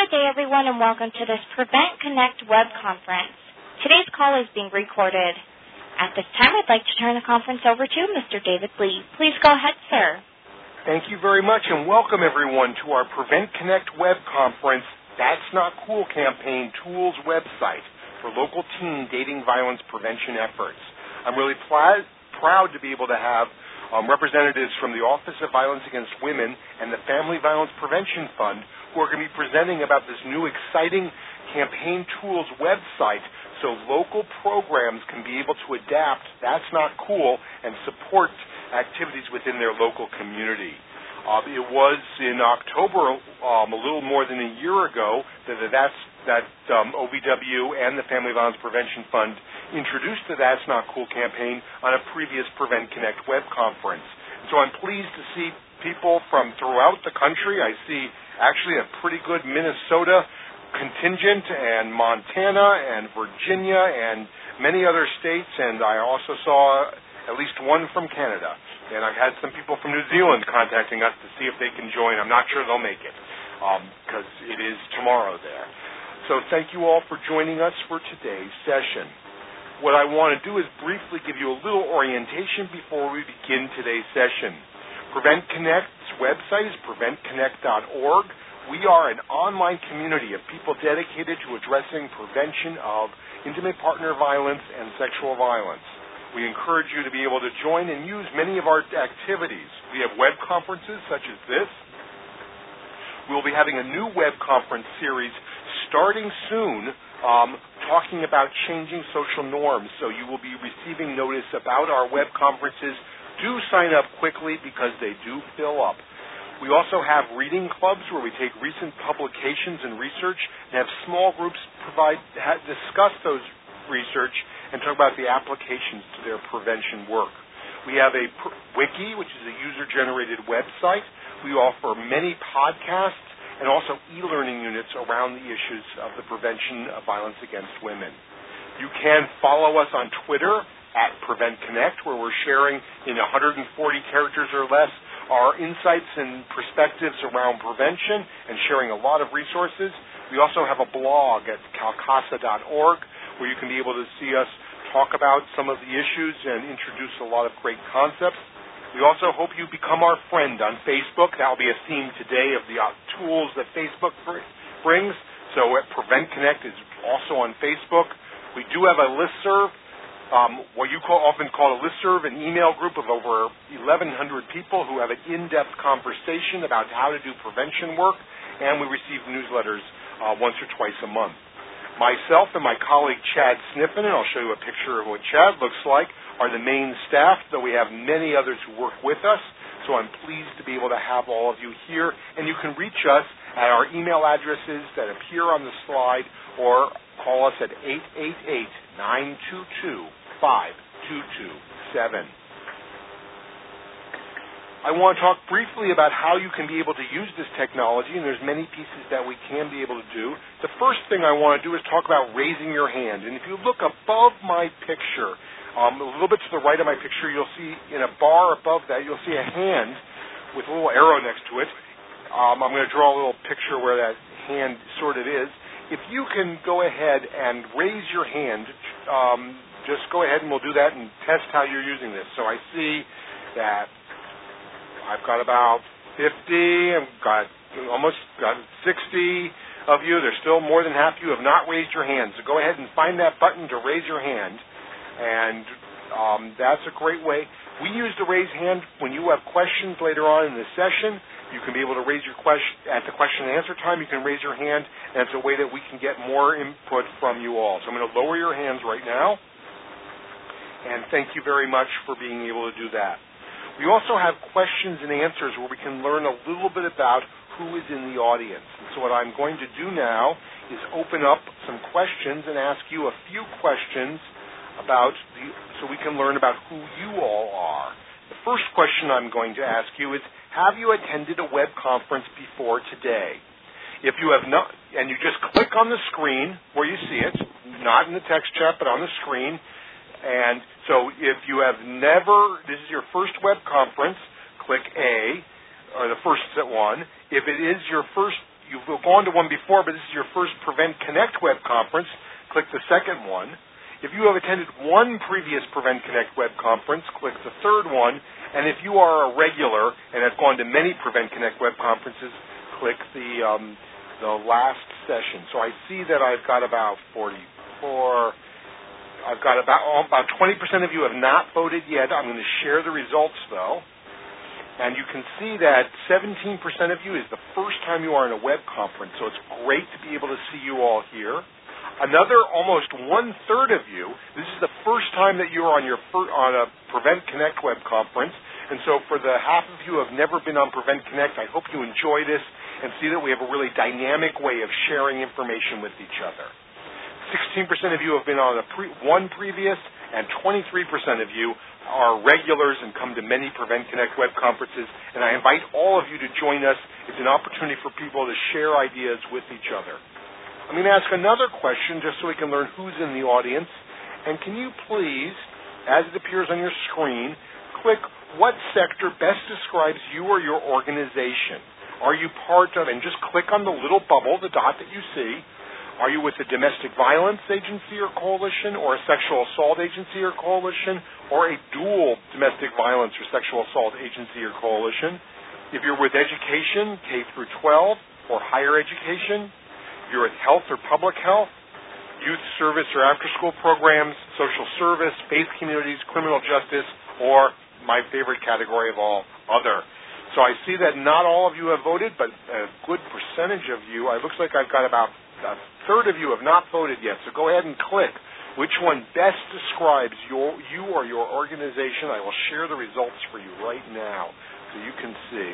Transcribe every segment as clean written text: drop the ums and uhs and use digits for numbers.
Good day, everyone, and welcome to this Prevent Connect web conference. Today's call is being recorded. At this time, I'd like to turn the conference over to Mr. David Lee. Please go ahead, sir. Thank you very much, and welcome, everyone, to our Prevent Connect web conference, That's Not Cool campaign tools website for local teen dating violence prevention efforts. I'm really proud to be able to have representatives from the Office of Violence Against Women and the Family Violence Prevention Fund who are going to be presenting about this new exciting campaign tools website so local programs can be able to adapt That's Not Cool and support activities within their local community. It was in October, a little more than a year ago, that OVW and the Family Violence Prevention Fund introduced the That's Not Cool campaign on a previous Prevent Connect web conference. So I'm pleased to see people from throughout the country. I see actually a pretty good Minnesota contingent, and Montana and Virginia and many other states, and I also saw at least one from Canada. And I've had some people from New Zealand contacting us to see if they can join. I'm not sure they'll make it because it is tomorrow there. So thank you all for joining us for today's session. What I want to do is briefly give you a little orientation before we begin today's session. Prevent Connect's website is preventconnect.org. We are an online community of people dedicated to addressing prevention of intimate partner violence and sexual violence. We encourage you to be able to join and use many of our activities. We have web conferences such as this. We'll be having a new web conference series starting soon talking about changing social norms. So you will be receiving notice about our web conferences. Do sign up quickly because they do fill up. We also have reading clubs where we take recent publications and research and have small groups discuss those research and talk about the applications to their prevention work. We have a wiki, which is a user-generated website. We offer many podcasts and also e-learning units around the issues of the prevention of violence against women. You can follow us on Twitter at Prevent Connect, where we're sharing in 140 characters or less our insights and perspectives around prevention and sharing a lot of resources. We also have a blog at calcasa.org where you can be able to see us talk about some of the issues and introduce a lot of great concepts. We also hope you become our friend on Facebook. That will be a theme today of the tools that Facebook brings. So Prevent Connect is also on Facebook. We do have a listserv. What you often call a listserv, an email group of over 1,100 people who have an in-depth conversation about how to do prevention work, and we receive newsletters once or twice a month. Myself and my colleague Chad Sniffen, and I'll show you a picture of what Chad looks like, are the main staff, though we have many others who work with us, so I'm pleased to be able to have all of you here, and you can reach us at our email addresses that appear on the slide or call us at 888-922-5227. I want to talk briefly about how you can be able to use this technology, and there's many pieces that we can be able to do. The first thing I want to do is talk about raising your hand. And if you look above my picture, a little bit to the right of my picture, you'll see in a bar above that, you'll see a hand with a little arrow next to it. I'm going to draw a little picture where that hand sort of is. If you can go ahead and raise your hand, just go ahead and we'll do that and test how you're using this. So I see that I've got about 50, I've got almost 60 of you. There's still more than half of you have not raised your hand. So go ahead and find that button to raise your hand, and that's a great way. We use the raise hand when you have questions later on in the session. You can be able to raise your question at the question and answer time. You can raise your hand, and it's a way that we can get more input from you all. So I'm going to lower your hands right now, and thank you very much for being able to do that. We also have questions and answers where we can learn a little bit about who is in the audience. And so what I'm going to do now is open up some questions and ask you a few questions so we can learn about who you all are. The first question I'm going to ask you is, have you attended a web conference before today? If you have not, and you just click on the screen where you see it, not in the text chat, but on the screen. And so if you have never, this is your first web conference, click A, or the first one. If it is your first, you will gone to one before, but this is your first Prevent Connect web conference, click the second one. If you have attended one previous Prevent Connect web conference, click the third one. And if you are a regular and have gone to many Prevent Connect web conferences, click the last session. So I see that I've got about 44. I've got about 20% of you have not voted yet. I'm going to share the results, though. And you can see that 17% of you is the first time you are in a web conference, so it's great to be able to see you all here. Another almost one-third of you, this is the first time that you're on a Prevent Connect web conference. And so for the half of you who have never been on Prevent Connect, I hope you enjoy this and see that we have a really dynamic way of sharing information with each other. 16% of you have been on one previous, and 23% of you are regulars and come to many Prevent Connect web conferences. And I invite all of you to join us. It's an opportunity for people to share ideas with each other. I'm going to ask another question just so we can learn who's in the audience. And can you please, as it appears on your screen, click what sector best describes you or your organization. Are you part of, and just click on the little bubble, the dot that you see. Are you with a domestic violence agency or coalition, or a sexual assault agency or coalition, or a dual domestic violence or sexual assault agency or coalition? If you're with education, K through 12, or higher education, if you're with health or public health, youth service or after-school programs, social service, faith communities, criminal justice, or my favorite category of all, other. So I see that not all of you have voted, but a good percentage of you. It looks like I've got about a third of you have not voted yet. So go ahead and click which one best describes you or your organization. I will share the results for you right now so you can see.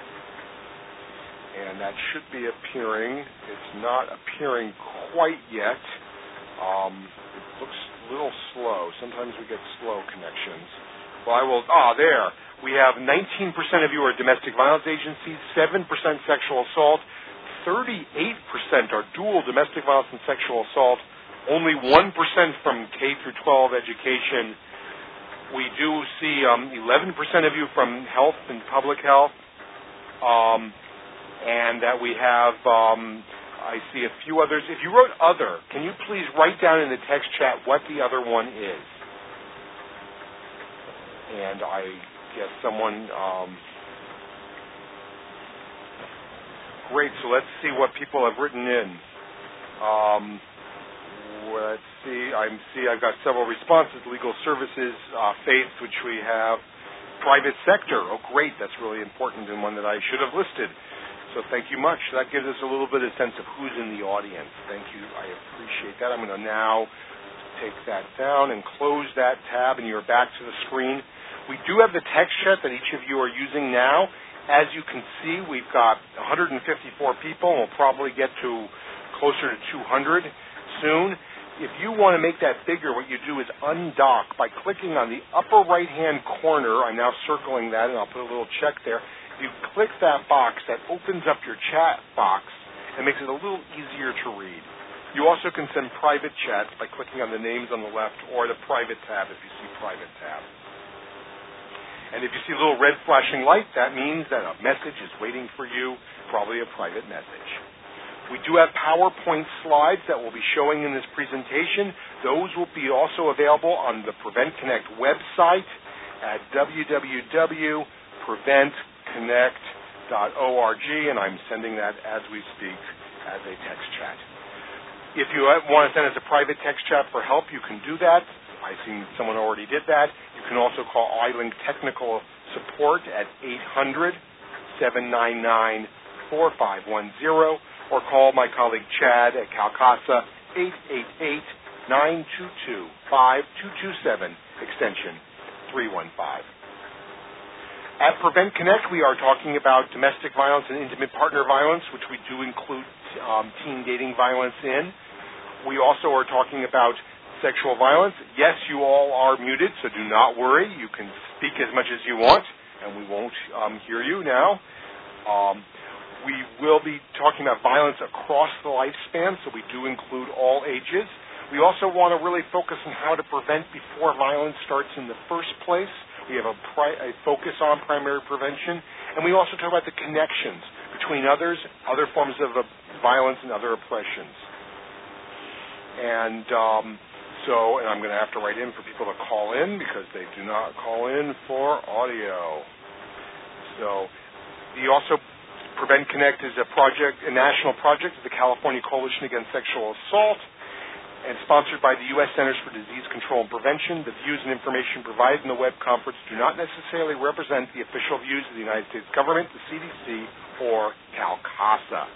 And that should be appearing. It's not appearing quite yet. It looks a little slow. Sometimes we get slow connections. Well, there. We have 19% of you are domestic violence agencies, 7% sexual assault, 38% are dual domestic violence and sexual assault, only 1% from K through 12 education. We do see 11% of you from health and public health, and that we have, I see a few others. If you wrote other, can you please write down in the text chat what the other one is? And I guess someone, great, so let's see what people have written in. Let's see, I've got several responses. Legal services, faith, which we have. Private sector, oh great, that's really important and one that I should have listed. So thank you much. That gives us a little bit of sense of who's in the audience. Thank you, I appreciate that. I'm going to now take that down and close that tab, and you're back to the screen. We do have the text chat that each of you are using now. As you can see, we've got 154 people, and we'll probably get to closer to 200 soon. If you want to make that bigger, what you do is undock by clicking on the upper right-hand corner. I'm now circling that, and I'll put a little check there. If you click that box, that opens up your chat box and makes it a little easier to read. You also can send private chats by clicking on the names on the left or the private tab if you see private tab. And if you see a little red flashing light, that means that a message is waiting for you, probably a private message. We do have PowerPoint slides that we'll be showing in this presentation. Those will be also available on the Prevent Connect website at www.preventconnect.org, and I'm sending that as we speak as a text chat. If you want to send us a private text chat for help, you can do that. I've seen someone already did that. You can also call iLink Technical Support at 800-799-4510, or call my colleague Chad at Calcasa, 888-922-5227, extension 315. At Prevent Connect, we are talking about domestic violence and intimate partner violence, which we do include teen dating violence in. We also are talking about sexual violence. Yes, you all are muted, so do not worry. You can speak as much as you want, and we won't hear you now. We will be talking about violence across the lifespan, so we do include all ages. We also want to really focus on how to prevent before violence starts in the first place. We have a focus on primary prevention, and we also talk about the connections between other forms of violence and other oppressions. And and I'm going to have to write in for people to call in because they do not call in for audio. So Prevent Connect is a national project of the California Coalition Against Sexual Assault, and sponsored by the U.S. Centers for Disease Control and Prevention. The views and information provided in the web conference do not necessarily represent the official views of the United States government, the CDC, or CalCASA.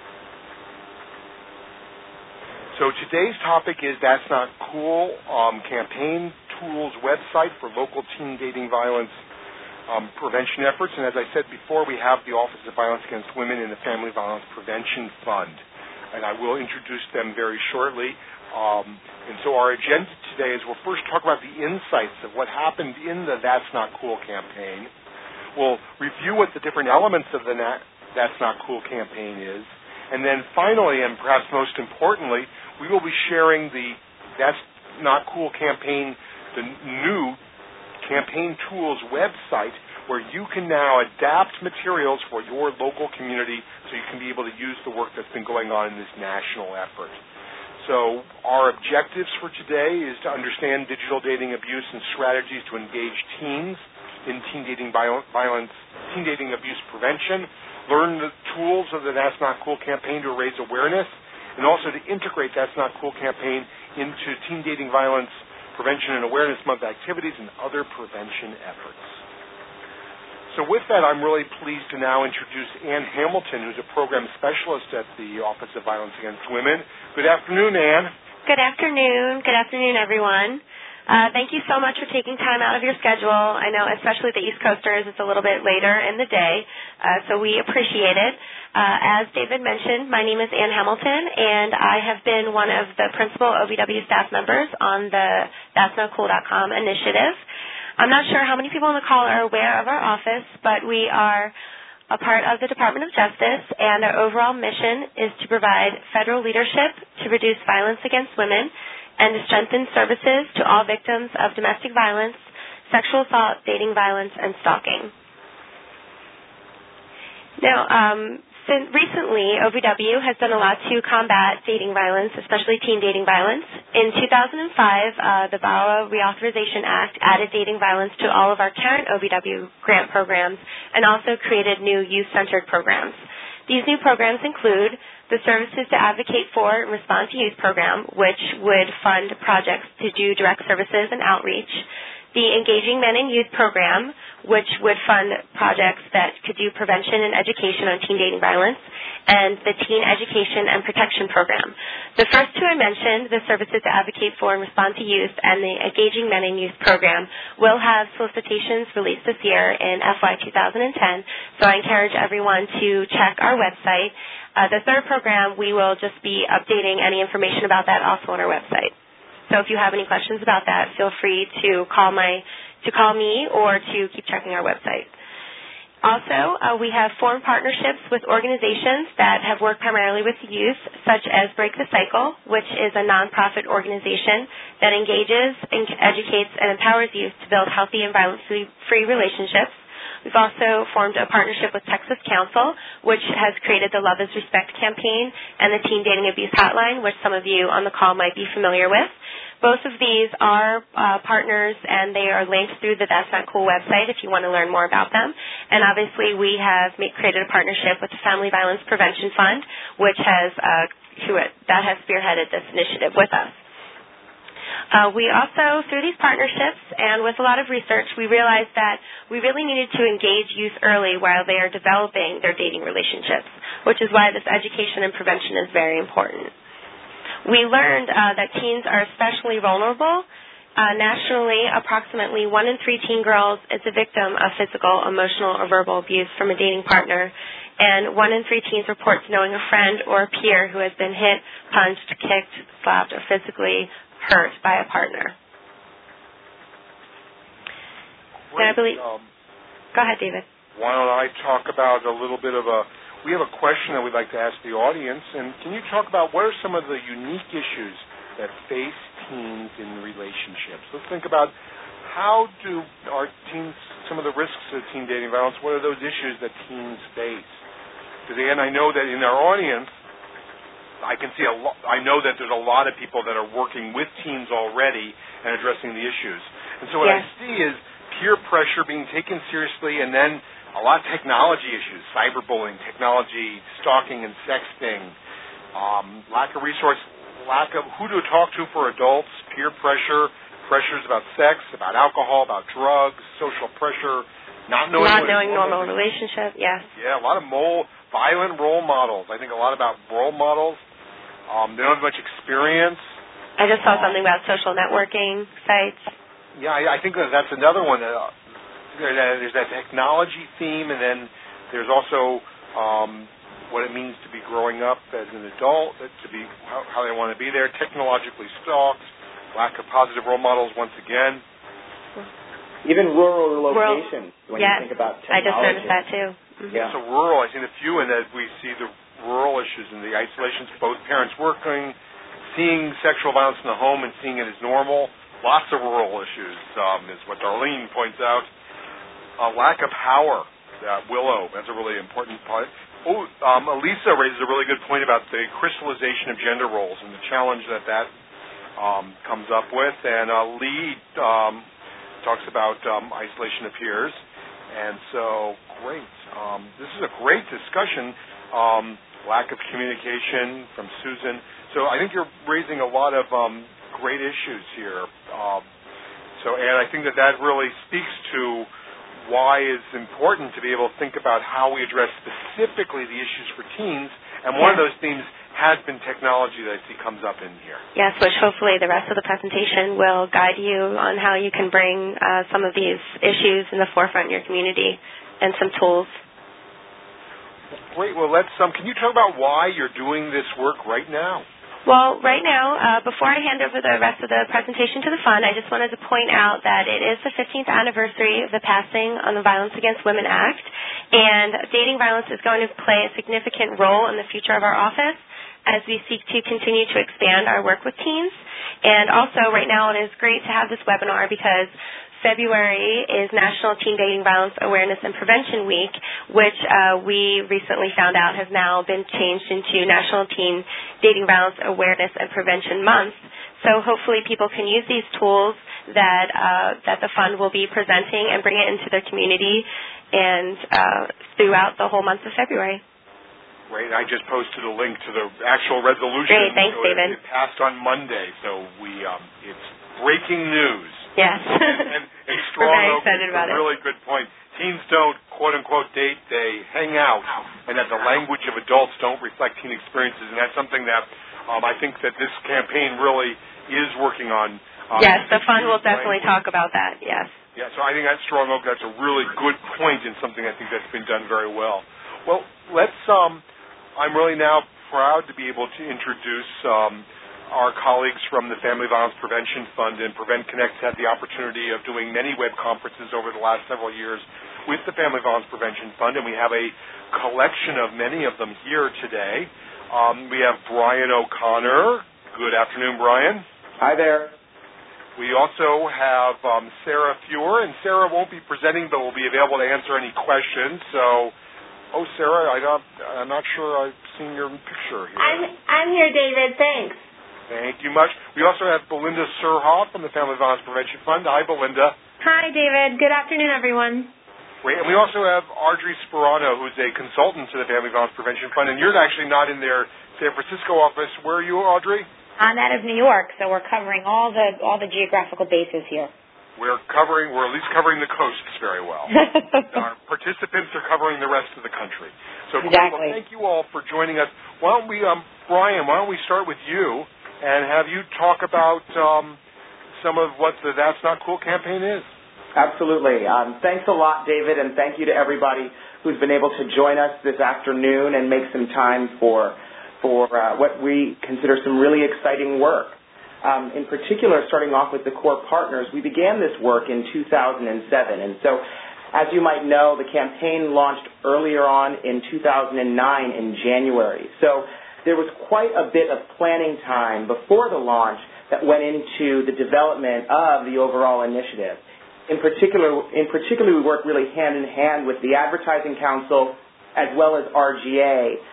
So today's topic is That's Not Cool, campaign tools website for local teen dating violence prevention efforts. And as I said before, we have the Office of Violence Against Women and the Family Violence Prevention Fund. And I will introduce them very shortly. And so our agenda today is we'll first talk about the insights of what happened in the That's Not Cool campaign. We'll review what the different elements of the That's Not Cool campaign is. And then finally, and perhaps most importantly, we will be sharing the That's Not Cool campaign, the new campaign tools website, where you can now adapt materials for your local community so you can be able to use the work that's been going on in this national effort. So our objectives for today is to understand digital dating abuse and strategies to engage teens in teen dating violence, teen dating abuse prevention, learn the tools of the That's Not Cool campaign to raise awareness, and also to integrate That's Not Cool campaign into teen dating violence prevention and awareness month activities and other prevention efforts. So with that, I'm really pleased to now introduce Ann Hamilton, who's a program specialist at the Office of Violence Against Women. Good afternoon, Ann. Good afternoon. Good afternoon, everyone. Thank you so much for taking time out of your schedule. I know, especially the East Coasters, it's a little bit later in the day, so we appreciate it. As David mentioned, my name is Ann Hamilton, and I have been one of the principal OVW staff members on the That'sNotCool.com initiative. I'm not sure how many people on the call are aware of our office, but we are a part of the Department of Justice, and our overall mission is to provide federal leadership to reduce violence against women and to strengthen services to all victims of domestic violence, sexual assault, dating violence, and stalking. Now, recently, OVW has done a lot to combat dating violence, especially teen dating violence. In 2005, the VAWA Reauthorization Act added dating violence to all of our current OVW grant programs and also created new youth-centered programs. These new programs include the Services to Advocate for and Respond to Youth program, which would fund projects to do direct services and outreach, the Engaging Men in Youth program, which would fund projects that could do prevention and education on teen dating violence, and the Teen Education and Protection program. The first two I mentioned, the Services to Advocate for and Respond to Youth and the Engaging Men in Youth program, will have solicitations released this year in FY 2010, so I encourage everyone to check our website. The third program, we will just be updating any information about that also on our website. So if you have any questions about that, feel free to call me or to keep checking our website. Also, we have formed partnerships with organizations that have worked primarily with youth, such as Break the Cycle, which is a nonprofit organization that engages, educates, and empowers youth to build healthy and violence-free relationships. We've also formed a partnership with Texas Council, which has created the Love is Respect campaign and the Teen Dating Abuse Hotline, which some of you on the call might be familiar with. Both of these are partners, and they are linked through the That's Not Cool website if you want to learn more about them. And obviously, we have created a partnership with the Family Violence Prevention Fund, which has spearheaded this initiative with us. We also, through these partnerships and with a lot of research, we realized that we really needed to engage youth early while they are developing their dating relationships, which is why this education and prevention is very important. We learned that teens are especially vulnerable. Nationally, approximately 1 in 3 teen girls is a victim of physical, emotional, or verbal abuse from a dating partner, and 1 in 3 teens reports knowing a friend or a peer who has been hit, punched, kicked, slapped, or physically hurt by a partner. Great. Go ahead, David. Why don't I talk about a little bit of we have a question that we'd like to ask the audience, and can you talk about what are some of the unique issues that face teens in relationships? Let's think about how do our teens, some of the risks of teen dating violence, what are those issues that teens face? Because again, I know that in our audience, I can see I know that there's a lot of people that are working with teens already and addressing the issues. And so what I see is peer pressure being taken seriously, and then a lot of technology issues, cyberbullying, technology, stalking and sexting, lack of resource, lack of who to talk to for adults, peer pressure, pressures about sex, about alcohol, about drugs, social pressure, not knowing normal relationship, yes. Yeah, a lot of violent role models. I think a lot about role models. They don't have much experience. I just saw something about social networking sites. Yeah, I think that's another one. There's that technology theme, and then there's also what it means to be growing up as an adult, to be how they want to be there, technologically stalked, lack of positive role models once again. Even rural locations, when you think about technology. I just noticed that, too. Mm-hmm. Yeah. So rural, I've seen a few, and that we see the rural issues and the isolations, both parents working, seeing sexual violence in the home and seeing it as normal. Lots of rural issues is what Darlene points out. Lack of power. Willow, that's a really important part. Elisa raises a really good point about the crystallization of gender roles and the challenge that comes up with. And Lee talks about isolation of peers. And so, great. This is a great discussion. Lack of communication from Susan. So I think you're raising a lot of great issues here. And I think that really speaks to why it's important to be able to think about how we address specifically the issues for teens. And one of those themes has been technology that I see comes up in here. Yes, which hopefully the rest of the presentation will guide you on how you can bring some of these issues in the forefront in your community and some tools. Great. Well, can you talk about why you're doing this work right now? Well, right now, before I hand over the rest of the presentation to the fund, I just wanted to point out that it is the 15th anniversary of the passing on the Violence Against Women Act, and dating violence is going to play a significant role in the future of our office as we seek to continue to expand our work with teens. And also, right now, it is great to have this webinar because February is National Teen Dating Violence Awareness and Prevention Week, which we recently found out has now been changed into National Teen Dating Violence Awareness and Prevention Month. So hopefully people can use these tools that the fund will be presenting and bring it into their community and throughout the whole month of February. Great. I just posted a link to the actual resolution. Great. Thanks, David. It passed on Monday, so it's breaking news. Yes. and strong. We're very excited about it. Really good point. Teens don't, quote-unquote, date. They hang out, and that the language of adults don't reflect teen experiences, and that's something that I think that this campaign really is working on. Yes, the fund will definitely talk about that, yes. Yeah, so I think that's Strong Oak. That's a really good point and something I think that's been done very well. Well, I'm really now proud to be able to introduce our colleagues from the Family Violence Prevention Fund, and Prevent Connect had the opportunity of doing many web conferences over the last several years with the Family Violence Prevention Fund, and we have a collection of many of them here today. We have Brian O'Connor. Good afternoon, Brian. Hi there. We also have Sarah Fuhr, and Sarah won't be presenting, but will be available to answer any questions. So, Sarah, I'm not sure I've seen your picture here. I'm here, David. Thanks. Thank you much. We also have Belinda Surhoff from the Family Violence Prevention Fund. Hi, Belinda. Hi, David. Good afternoon, everyone. Great. And we also have Audrey Sperano, who's a consultant to the Family Violence Prevention Fund, and you're actually not in their San Francisco office. Where are you, Audrey? I'm out of New York, so we're covering all the geographical bases here. We're at least covering the coasts very well. Our participants are covering the rest of the country. So exactly. Well, thank you all for joining us. Why don't we, Brian, start with you and have you talk about some of what the That's Not Cool campaign is? Absolutely. Thanks a lot, David, and thank you to everybody who's been able to join us this afternoon and make some time for what we consider some really exciting work. In particular, starting off with the core partners, we began this work in 2007. And so, as you might know, the campaign launched earlier on in 2009 in January. So there was quite a bit of planning time before the launch that went into the development of the overall initiative. In particular, we worked really hand in hand with the Advertising Council as well as RGA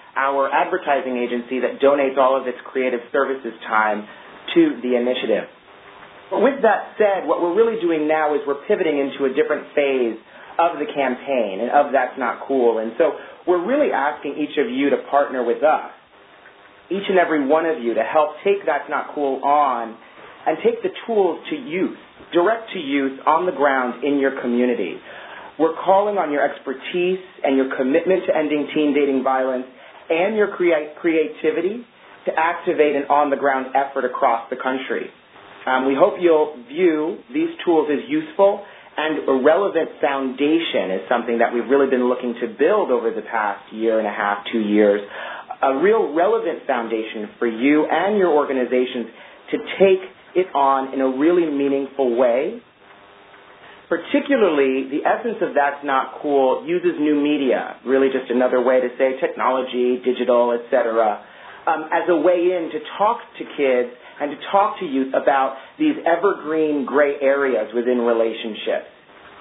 our advertising agency that donates all of its creative services time to the initiative. But with that said, what we're really doing now is we're pivoting into a different phase of the campaign and of That's Not Cool. And so we're really asking each of you to partner with us, each and every one of you, to help take That's Not Cool on and take the tools to use, direct to use on the ground in your community. We're calling on your expertise and your commitment to ending teen dating violence and your creativity to activate an on-the-ground effort across the country. We hope you'll view these tools as useful, and a relevant foundation is something that we've really been looking to build over the past year and a half, 2 years, a real relevant foundation for you and your organizations to take it on in a really meaningful way. Particularly, the essence of That's Not Cool uses new media, really just another way to say technology, digital, etc., as a way in to talk to kids and to talk to youth about these evergreen gray areas within relationships.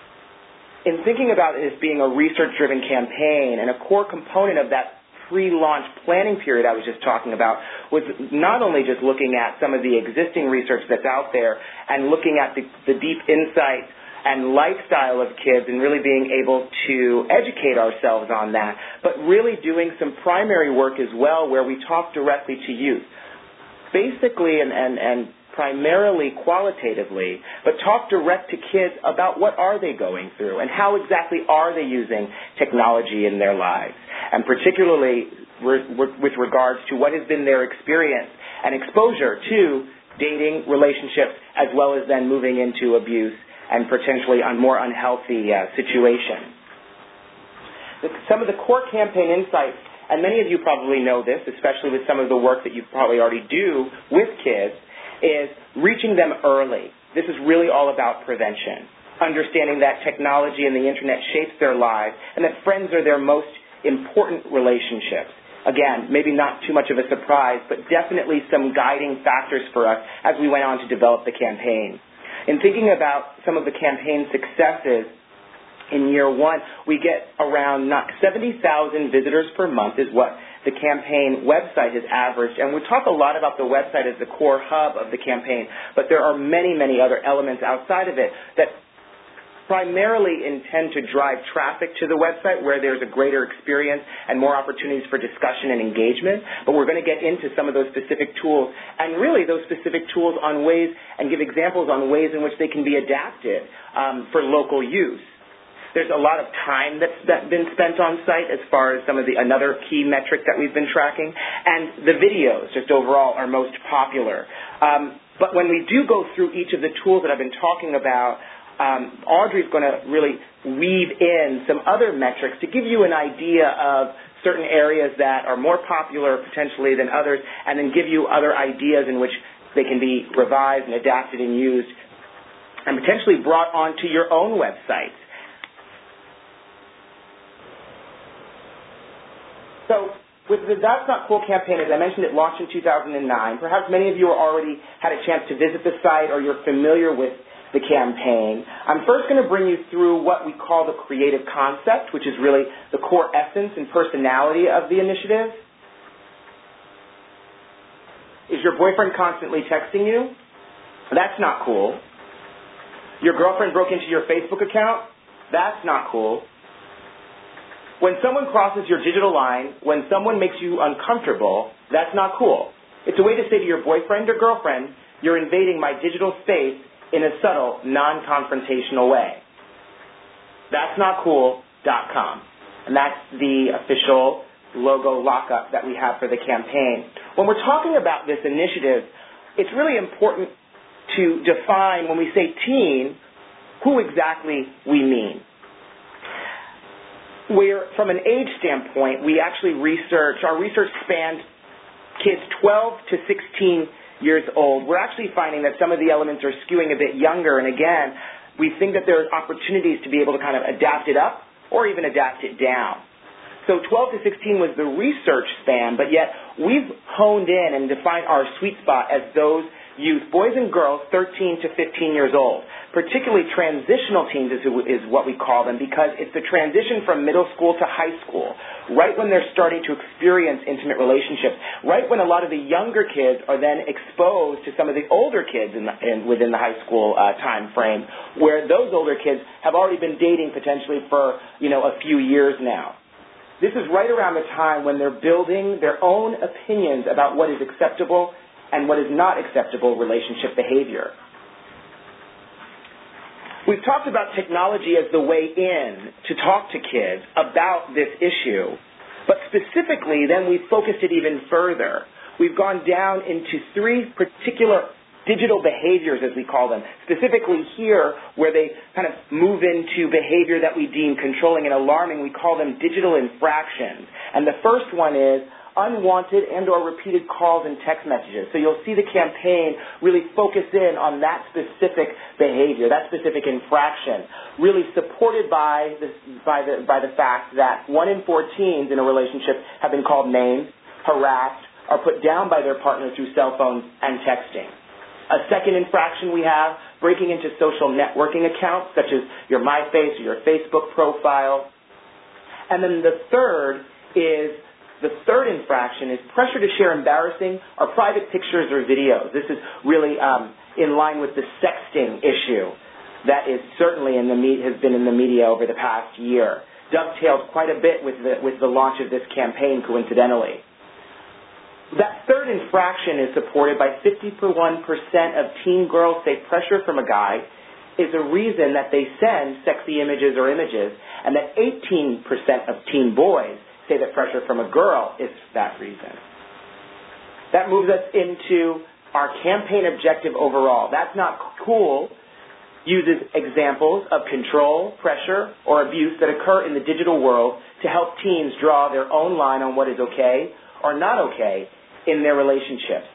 In thinking about it as being a research-driven campaign, and a core component of that pre-launch planning period I was just talking about was not only just looking at some of the existing research that's out there and looking at the deep insights and lifestyle of kids and really being able to educate ourselves on that, but really doing some primary work as well where we talk directly to youth. Basically and primarily qualitatively, but talk direct to kids about what are they going through and how exactly are they using technology in their lives, and particularly with regards to what has been their experience and exposure to dating, relationships, as well as then moving into abuse and potentially a more unhealthy situation. Some of the core campaign insights, and many of you probably know this, especially with some of the work that you probably already do with kids, is reaching them early. This is really all about prevention, understanding that technology and the Internet shapes their lives and that friends are their most important relationships. Again, maybe not too much of a surprise, but definitely some guiding factors for us as we went on to develop the campaign. In thinking about some of the campaign successes, in year one, we get around 70,000 visitors per month is what the campaign website has averaged. And we talk a lot about the website as the core hub of the campaign, but there are many, many other elements outside of it that primarily intend to drive traffic to the website where there's a greater experience and more opportunities for discussion and engagement. But we're going to get into some of those specific tools and really those specific tools on ways and give examples on ways in which they can be adapted for local use. There's a lot of time that's been spent on site as far as another key metric that we've been tracking, and the videos just overall are most popular. But when we do go through each of the tools that I've been talking about, Audrey's going to really weave in some other metrics to give you an idea of certain areas that are more popular potentially than others, and then give you other ideas in which they can be revised and adapted and used and potentially brought onto your own website. So with the That's Not Cool campaign, as I mentioned, it launched in 2009. Perhaps many of you already had a chance to visit the site or you're familiar with the campaign. I'm first going to bring you through what we call the creative concept, which is really the core essence and personality of the initiative. Is your boyfriend constantly texting you? That's not cool. Your girlfriend broke into your Facebook account? That's not cool. When someone crosses your digital line, when someone makes you uncomfortable, that's not cool. It's a way to say to your boyfriend or girlfriend, you're invading my digital space in a subtle, non-confrontational way. That's not cool.com. And that's the official logo lockup that we have for the campaign. When we're talking about this initiative, it's really important to define, when we say teen, who exactly we mean. Where, from an age standpoint, we actually our research spanned kids 12 to 16 years old. We're actually finding that some of the elements are skewing a bit younger, and again, we think that there's opportunities to be able to kind of adapt it up or even adapt it down. So 12 to 16 was the research span, but yet we've honed in and defined our sweet spot as those youth, boys and girls 13 to 15 years old. Particularly transitional teens is what we call them, because it's the transition from middle school to high school, right when they're starting to experience intimate relationships, right when a lot of the younger kids are then exposed to some of the older kids within the high school time frame, where those older kids have already been dating potentially for a few years now. This is right around the time when they're building their own opinions about what is acceptable and what is not acceptable relationship behavior. We've talked about technology as the way in to talk to kids about this issue, but specifically then we've focused it even further. We've gone down into 3 particular digital behaviors, as we call them, specifically here where they kind of move into behavior that we deem controlling and alarming. We call them digital infractions. And the first one is unwanted and or repeated calls and text messages. So you'll see the campaign really focus in on that specific behavior, that specific infraction, really supported by the fact that 1 in 4 teens in a relationship have been called names, harassed, or put down by their partner through cell phones and texting. A second infraction we have, breaking into social networking accounts, such as your MySpace or your Facebook profile. And then the third infraction is pressure to share embarrassing or private pictures or videos. This is really in line with the sexting issue that is certainly has been in the media over the past year. Dovetailed quite a bit with the launch of this campaign, coincidentally. That third infraction is supported by 51% of teen girls say pressure from a guy is a reason that they send sexy images or images, and that 18% of teen boys say that pressure from a girl is that reason. That moves us into our campaign objective overall. That's Not Cool uses examples of control, pressure, or abuse that occur in the digital world to help teens draw their own line on what is okay or not okay in their relationships.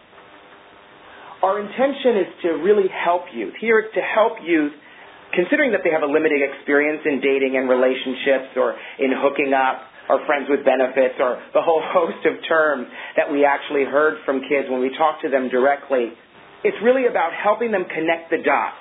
Our intention is to really help youth. Here it's to help youth, considering that they have a limited experience in dating and relationships or in hooking up, or friends with benefits, or the whole host of terms that we actually heard from kids when we talked to them directly. It's really about helping them connect the dots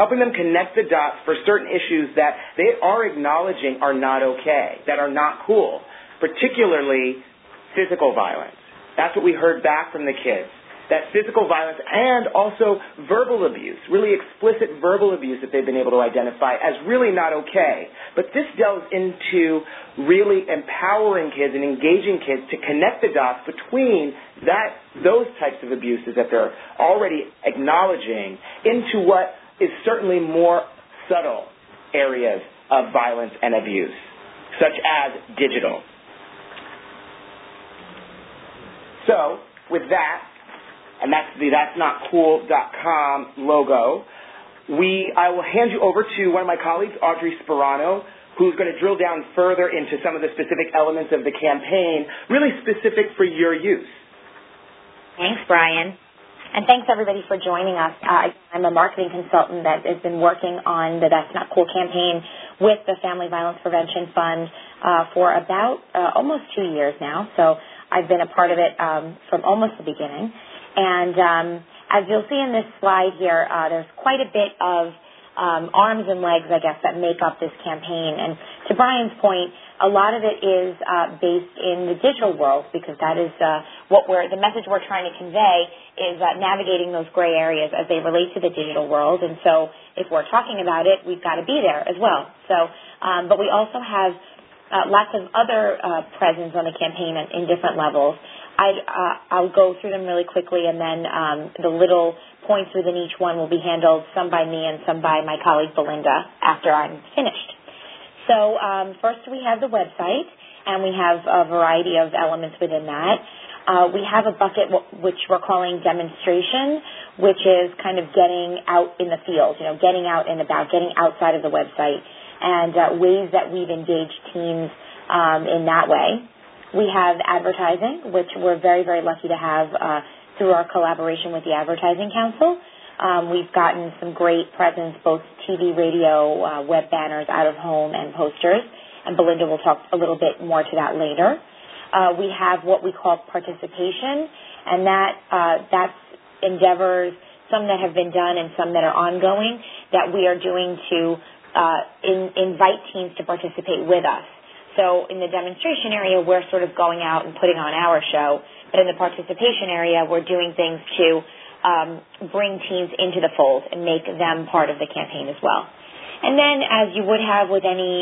for certain issues that they are acknowledging are not okay, that are not cool, particularly physical violence. That's what we heard back from the kids, that physical violence and also verbal abuse, really explicit verbal abuse that they've been able to identify as really not okay. But this delves into really empowering kids and engaging kids to connect the dots between those types of abuses that they're already acknowledging into what is certainly more subtle areas of violence and abuse, such as digital. So, with that, and that's the that'snotcool.com logo, I will hand you over to one of my colleagues, Audrey Sperano, who's going to drill down further into some of the specific elements of the campaign, really specific for your use. Thanks, Brian. And thanks, everybody, for joining us. I'm a marketing consultant that has been working on the That's Not Cool campaign with the Family Violence Prevention Fund for about almost 2 years now. So I've been a part of it from almost the beginning. And as you'll see in this slide here, there's quite a bit of arms and legs, I guess, that make up this campaign. And to Brian's point, a lot of it is based in the digital world, because that is the message we're trying to convey is navigating those gray areas as they relate to the digital world. And so if we're talking about it, we've got to be there as well. So, but we also have lots of other presence on the campaign in different levels. I'll go through them really quickly, and then the little points within each one will be handled, some by me and some by my colleague Belinda, after I'm finished. So first we have the website, and we have a variety of elements within that. We have a bucket which we're calling demonstration, which is kind of getting out in the field, getting out and about, getting outside of the website, and ways that we've engaged teens in that way. We have advertising, which we're very, very lucky to have through our collaboration with the Advertising Council. We've gotten some great presence, both TV, radio, web banners, out-of-home, and posters, and Belinda will talk a little bit more to that later. We have what we call participation, and that's endeavors some that have been done and some that are ongoing, that we are doing to invite teams to participate with us. So in the demonstration area, we're sort of going out and putting on our show, but in the participation area, we're doing things to bring teams into the fold and make them part of the campaign as well. And then, as you would have with any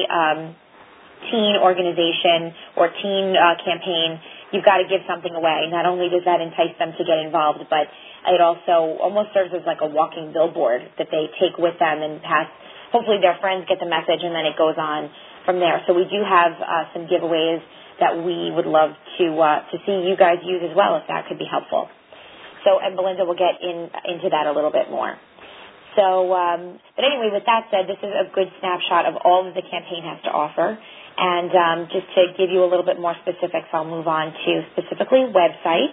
teen organization or teen campaign, you've got to give something away. Not only does that entice them to get involved, but it also almost serves as like a walking billboard that they take with them and pass. Hopefully their friends get the message, and then it goes on from there. So we do have some giveaways that we would love to see you guys use as well, if that could be helpful. So, and Belinda will get into that a little bit more. So, but anyway, with that said, this is a good snapshot of all that the campaign has to offer. And just to give you a little bit more specifics, I'll move on to specifically website.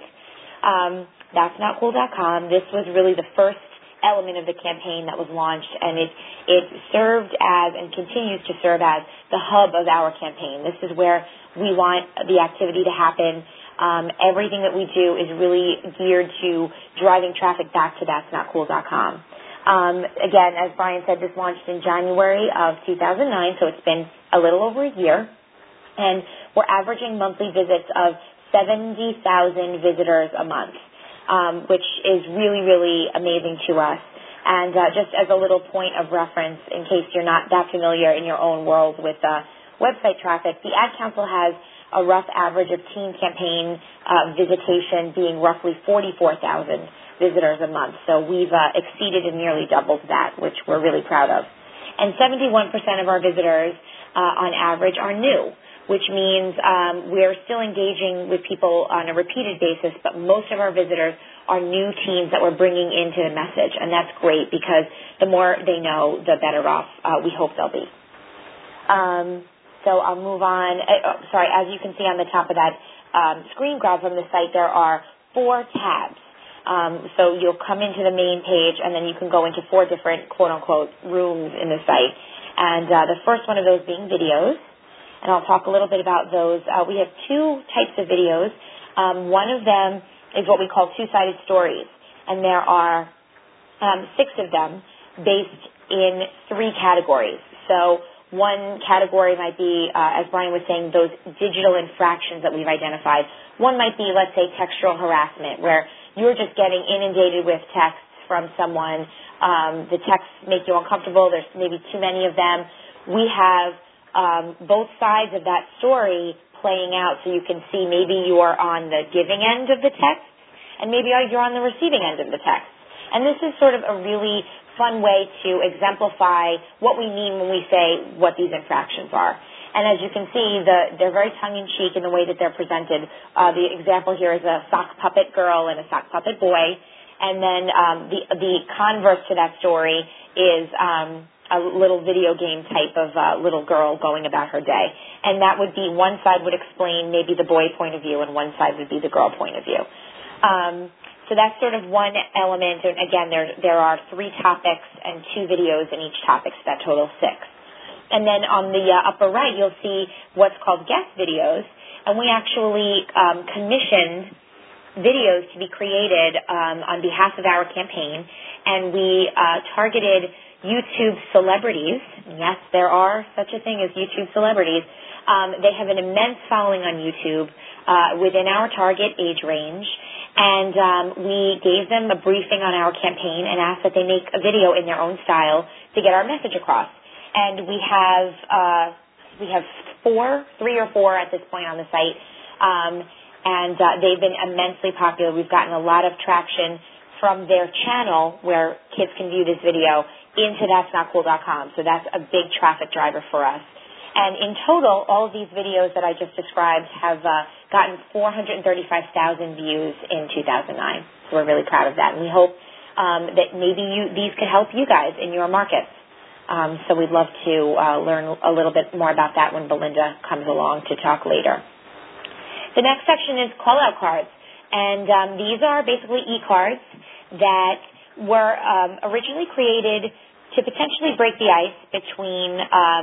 That's Not Cool.com. This was really the first element of the campaign that was launched, and it served as and continues to serve as the hub of our campaign. This is where we want the activity to happen. Everything that we do is really geared to driving traffic back to That's Not Cool.com. Again, as Brian said, this launched in January of 2009, so it's been a little over a year, and we're averaging monthly visits of 70,000 visitors a month, which is really, really amazing to us. And just as a little point of reference, in case you're not that familiar in your own world with website traffic, the Ad Council has a rough average of teen campaign visitation being roughly 44,000 visitors a month. So we've exceeded and nearly doubled that, which we're really proud of. And 71% of our visitors on average are new, which means we're still engaging with people on a repeated basis, but most of our visitors are new teens that we're bringing into the message, and that's great because the more they know, the better off we hope they'll be. So I'll move on. As you can see on the top of that screen grab from the site, there are 4 tabs. So you'll come into the main page, and then you can go into 4 different quote-unquote rooms in the site. And the first one of those being videos, and I'll talk a little bit about those. We have 2 types of videos. One of them is what we call two-sided stories, and there are 6 of them based in 3 categories. So one category might be, as Brian was saying, those digital infractions that we've identified. One might be, let's say, textual harassment, where you're just getting inundated with texts from someone. The texts make you uncomfortable. There's maybe too many of them. We have both sides of that story playing out, so you can see maybe you are on the giving end of the text, and maybe you're on the receiving end of the text. And this is sort of a really fun way to exemplify what we mean when we say what these infractions are. And as you can see, they're very tongue-in-cheek in the way that they're presented. The example here is a sock puppet girl and a sock puppet boy. And then the converse to that story is a little video game type of little girl going about her day. And that would be, one side would explain maybe the boy point of view, and one side would be the girl point of view. So that's sort of one element. And again, there are 3 topics and 2 videos in each topic, so that total 6. And then on the upper right, you'll see what's called guest videos. And we actually commissioned videos to be created on behalf of our campaign. And we targeted YouTube celebrities. Yes, there are such a thing as YouTube celebrities. They have an immense following on YouTube within our target age range. And we gave them a briefing on our campaign and asked that they make a video in their own style to get our message across. And we have 3 or 4 at this point on the site, and they've been immensely popular. We've gotten a lot of traction from their channel where kids can view this video into that'snotcool.com. So that's a big traffic driver for us. And in total, all of these videos that I just described have gotten 435,000 views in 2009. So we're really proud of that. And we hope that maybe these could help you guys in your markets. So we'd love to learn a little bit more about that when Belinda comes along to talk later. The next section is call-out cards. And these are basically e-cards that were originally created to potentially break the ice between,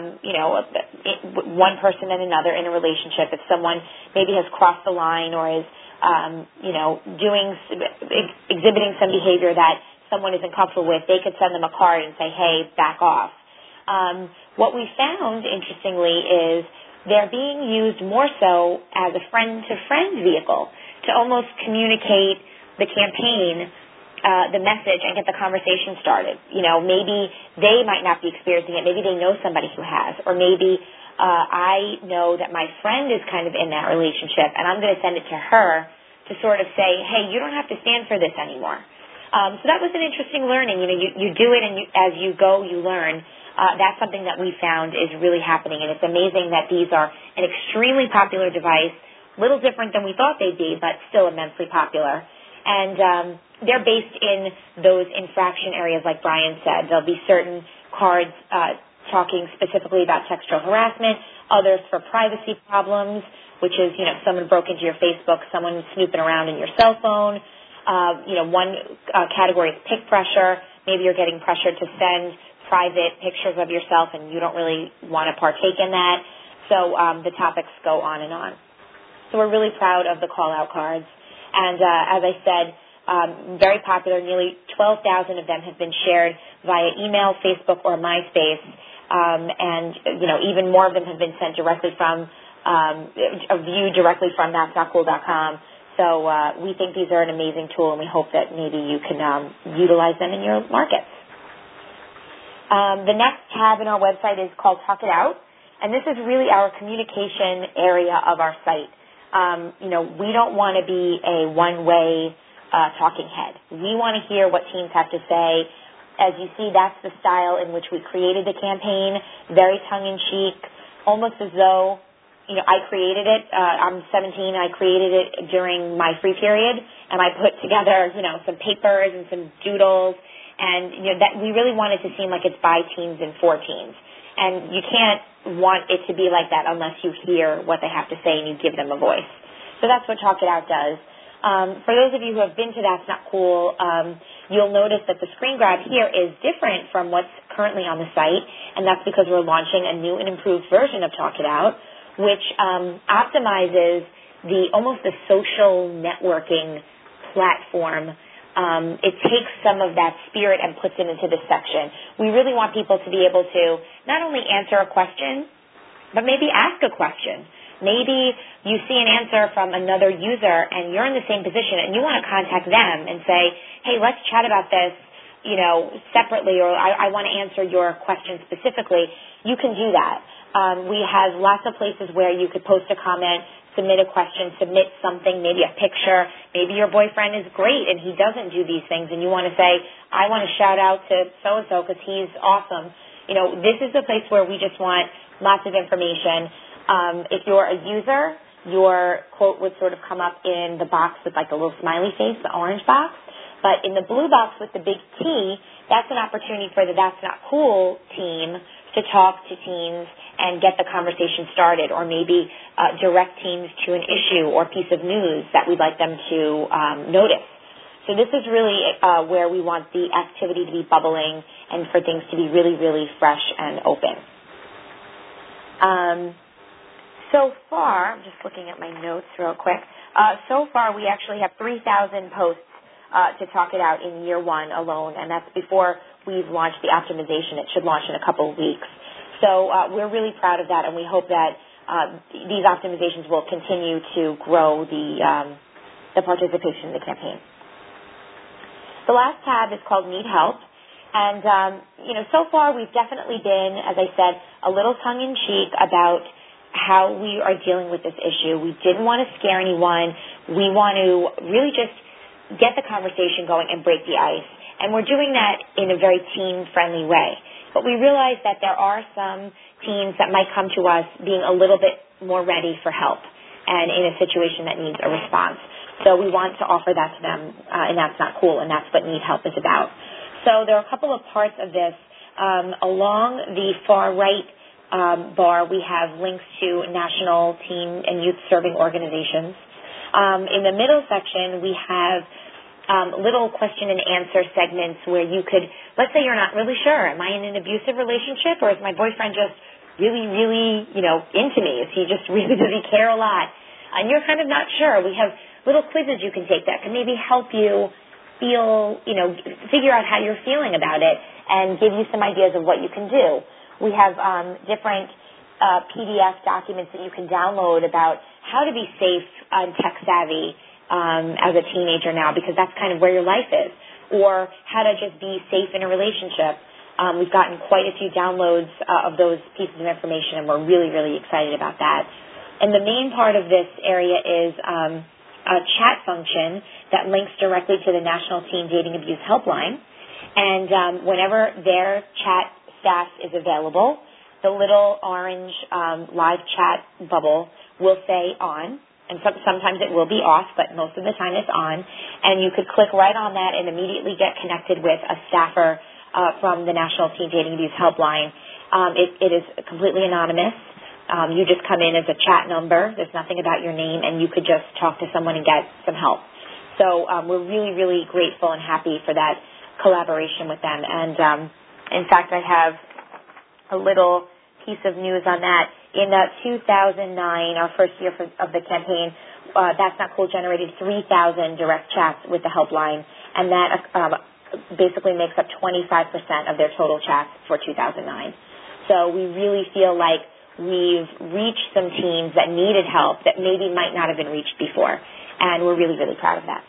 one person and another in a relationship. If someone maybe has crossed the line or is, exhibiting some behavior that someone isn't comfortable with, they could send them a card and say, hey, back off. What we found, interestingly, is they're being used more so as a friend-to-friend vehicle to almost communicate the campaign, the message, and get the conversation started. Maybe they might not be experiencing it. Maybe they know somebody who has. Or maybe I know that my friend is kind of in that relationship, and I'm going to send it to her to sort of say, hey, you don't have to stand for this anymore. So that was an interesting learning. You do it, and as you go, you learn. That's something that we found is really happening, and it's amazing that these are an extremely popular device, little different than we thought they'd be, but still immensely popular. And they're based in those infraction areas, like Brian said. There'll be certain cards talking specifically about sexual harassment, others for privacy problems, which is, someone broke into your Facebook, someone snooping around in your cell phone. One category is pick pressure. Maybe you're getting pressured to send private pictures of yourself and you don't really want to partake in that. So the topics go on and on. So we're really proud of the call-out cards. And as I said, very popular. Nearly 12,000 of them have been shared via email, Facebook, or MySpace. And even more of them have been sent directly from, viewed directly from that'snotcool.com. So we think these are an amazing tool, and we hope that maybe you can utilize them in your markets. The next tab in our website is called Talk It Out, and this is really our communication area of our site. We don't want to be a one-way talking head. We want to hear what teams have to say. As you see, that's the style in which we created the campaign, very tongue-in-cheek, almost as though, I created it. I'm 17. I created it during my free period, and I put together, some papers and some doodles. And that we really want it to seem like it's by teams and for teams. And you can't want it to be like that unless you hear what they have to say and you give them a voice. So that's what Talk It Out does. For those of you who have been to That's Not Cool, you'll notice that the screen grab here is different from what's currently on the site, and that's because we're launching a new and improved version of Talk It Out, which optimizes almost the social networking platform. It takes some of that spirit and puts it into this section. We really want people to be able to not only answer a question, but maybe ask a question. Maybe you see an answer from another user and you're in the same position and you want to contact them and say, hey, let's chat about this, separately, or I want to answer your question specifically. You can do that. We have lots of places where you could post a comment, submit a question, submit something, maybe a picture. Maybe your boyfriend is great and he doesn't do these things and you want to say, I want to shout out to so-and-so because he's awesome. This is the place where we just want lots of information. If you're a user, your quote would sort of come up in the box with like a little smiley face, the orange box. But in the blue box with the big T, that's an opportunity for the That's Not Cool team to talk to teams and get the conversation started, or maybe direct teams to an issue or piece of news that we'd like them to notice. So this is really where we want the activity to be bubbling and for things to be really, really fresh and open. So far, I'm just looking at my notes real quick. So far, we actually have 3,000 posts to Talk It Out in year one alone, and that's before we've launched the optimization. It should launch in a couple of weeks. So we're really proud of that, and we hope that these optimizations will continue to grow the participation in the campaign. The last tab is called Need Help. And, so far we've definitely been, as I said, a little tongue-in-cheek about how we are dealing with this issue. We didn't want to scare anyone. We want to really just get the conversation going and break the ice. And we're doing that in a very team-friendly way. But we realize that there are some teams that might come to us being a little bit more ready for help and in a situation that needs a response. So we want to offer that to them, and that's not cool, and that's what Need Help is about. So there are a couple of parts of this. Along the far right bar, we have links to national teen and youth serving organizations. In the middle section, we have little question and answer segments where you could, let's say you're not really sure, am I in an abusive relationship or is my boyfriend just really, really, into me? Is he just really, does he care a lot? And you're kind of not sure. We have little quizzes you can take that can maybe help you figure out how you're feeling about it and give you some ideas of what you can do. We have different PDF documents that you can download about how to be safe and tech savvy as a teenager now, because that's kind of where your life is, or how to just be safe in a relationship. We've gotten quite a few downloads of those pieces of information, and we're really, really excited about that. And the main part of this area is a chat function that links directly to the National Teen Dating Abuse Helpline. And whenever their chat staff is available, the little orange live chat bubble will say on, and sometimes it will be off, but most of the time it's on. And you could click right on that and immediately get connected with a staffer from the National Teen Dating Abuse Helpline. It is completely anonymous. You just come in as a chat number. There's nothing about your name, and you could just talk to someone and get some help. So we're really, really grateful and happy for that collaboration with them. And, in fact, I have a little piece of news on that. In 2009, our first year of the campaign, That's Not Cool generated 3,000 direct chats with the helpline, and that basically makes up 25% of their total chats for 2009. So we really feel like we've reached some teens that needed help that maybe might not have been reached before, and we're really, really proud of that.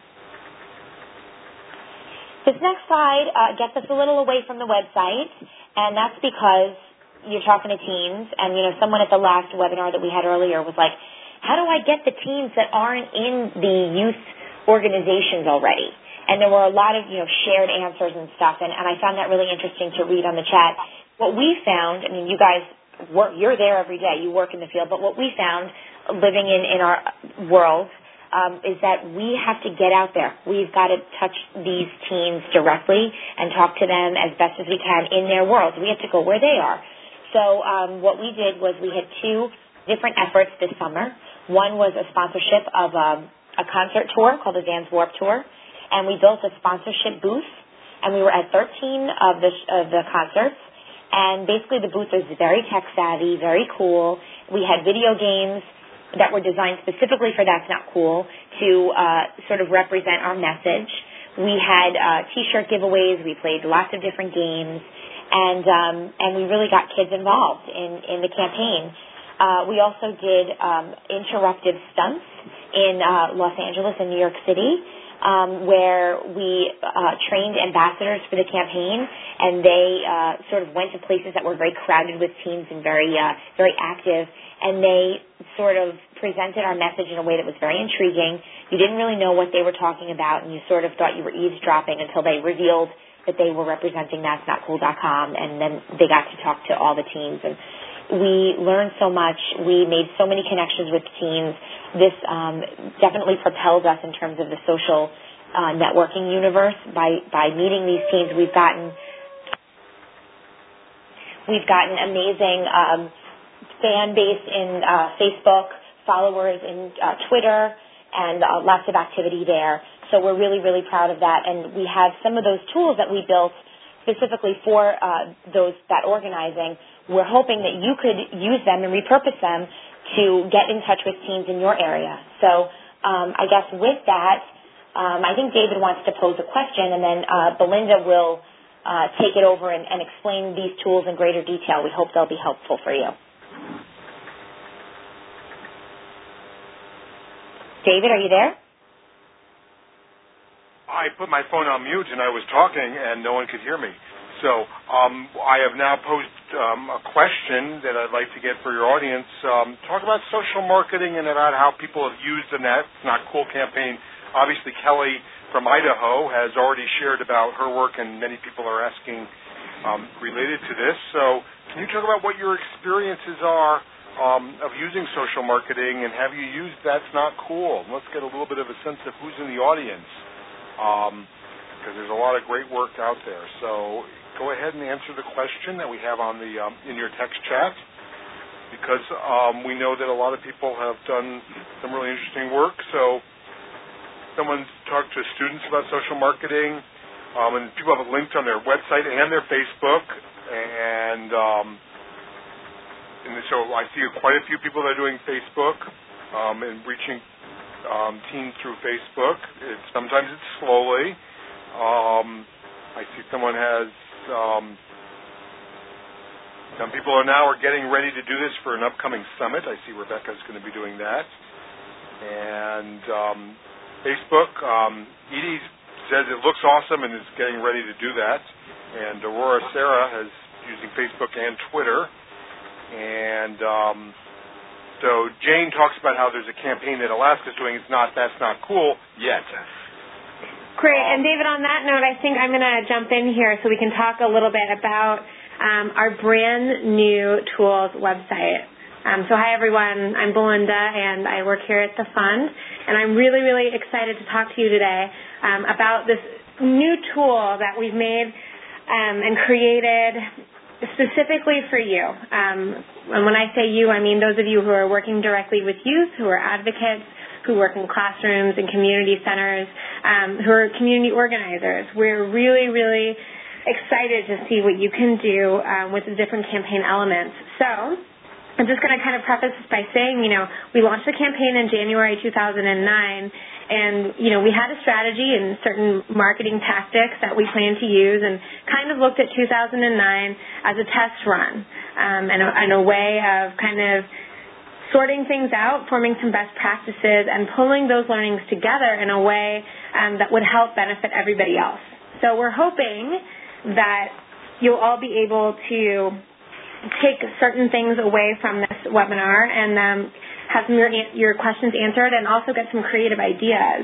This next slide gets us a little away from the website, and that's because you're talking to teens, and someone at the last webinar that we had earlier was like, how do I get the teens that aren't in the youth organizations already? And there were a lot of shared answers and stuff, and I found that really interesting to read on the chat. What we found, you guys you're there every day, you work in the field, but what we found living in our world is that we have to get out there. We've got to touch these teens directly and talk to them as best as we can in their world. We have to go where they are. So what we did was we had two different efforts this summer. One was a sponsorship of a concert tour called the Vans Warped Tour, and we built a sponsorship booth, and we were at 13 of the concerts. And basically the booth was very tech-savvy, very cool. We had video games that were designed specifically for That's Not Cool to sort of represent our message. We had T-shirt giveaways. We played lots of different games. And we really got kids involved in the campaign. We also did interruptive stunts in Los Angeles and New York City, where we trained ambassadors for the campaign, and they sort of went to places that were very crowded with teens and very active, and they sort of presented our message in a way that was very intriguing. You didn't really know what they were talking about, and you sort of thought you were eavesdropping until they revealed that they were representing That'sNotCool.com, and then they got to talk to all the teens. And we learned so much. We made so many connections with teens. This definitely propelled us in terms of the social networking universe. By meeting these teens, we've gotten amazing fan base in Facebook, followers in Twitter, and lots of activity there. So we're really, really proud of that. And we have some of those tools that we built specifically for that organizing. We're hoping that you could use them and repurpose them to get in touch with teens in your area. So I guess with that, I think David wants to pose a question, and then Belinda will take it over and explain these tools in greater detail. We hope they'll be helpful for you. David, are you there? I put my phone on mute, and I was talking, and no one could hear me. So I have now posed a question that I'd like to get for your audience. Talk about social marketing and about how people have used the That's Not Cool campaign. Obviously, Kelly from Idaho has already shared about her work, and many people are asking related to this. So can you talk about what your experiences are of using social marketing, and have you used That's Not Cool? Let's get a little bit of a sense of who's in the audience, because there's a lot of great work out there. So go ahead and answer the question that we have on the in your text chat, because we know that a lot of people have done some really interesting work. So someone talked to students about social marketing, and people have it linked on their website and their Facebook, and so I see quite a few people that are doing Facebook and reaching teens through Facebook. Sometimes it's slowly. I see someone has, some people are getting ready to do this for an upcoming summit. I see Rebecca's going to be doing that. And Facebook, Edie says it looks awesome and is getting ready to do that. And Aurora Sarah is using Facebook and Twitter. And so Jane talks about how there's a campaign that Alaska's doing. That's not cool yet. Great. And David, on that note, I think I'm going to jump in here so we can talk a little bit about our brand new tools website. So hi, everyone. I'm Belinda, and I work here at the Fund. And I'm really, really excited to talk to you today about this new tool that we've made and created specifically for you. And when I say you, I mean those of you who are working directly with youth, who are advocates, who work in classrooms and community centers, who are community organizers. We're really, really excited to see what you can do with the different campaign elements. So I'm just going to kind of preface this by saying, we launched the campaign in January 2009, and, we had a strategy and certain marketing tactics that we planned to use and kind of looked at 2009 as a test run and a way of kind of sorting things out, forming some best practices, and pulling those learnings together in a way that would help benefit everybody else. So we're hoping that you'll all be able to take certain things away from this webinar and have some of your questions answered and also get some creative ideas.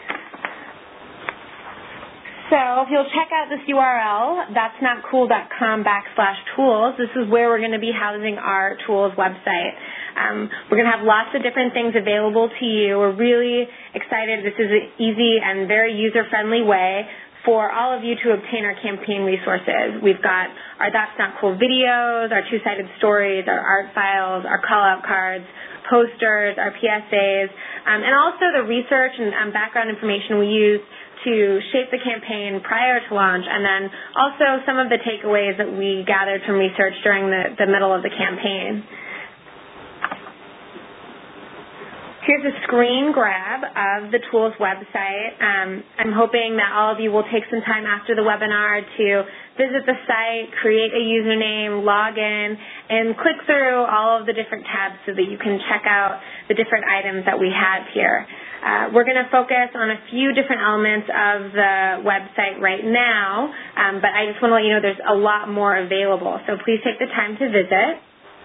So if you'll check out this URL, that'snotcool.com/tools, this is where we're going to be housing our tools website. We're going to have lots of different things available to you. We're really excited. This is an easy and very user-friendly way for all of you to obtain our campaign resources. We've got our That's Not Cool videos, our two-sided stories, our art files, our call-out cards, posters, our PSAs, and also the research and background information we use to shape the campaign prior to launch, and then also some of the takeaways that we gathered from research during the middle of the campaign. Here's a screen grab of the tools website. I'm hoping that all of you will take some time after the webinar to visit the site, create a username, log in, and click through all of the different tabs so that you can check out the different items that we have here. We're going to focus on a few different elements of the website right now, but I just want to let you know there's a lot more available, so please take the time to visit.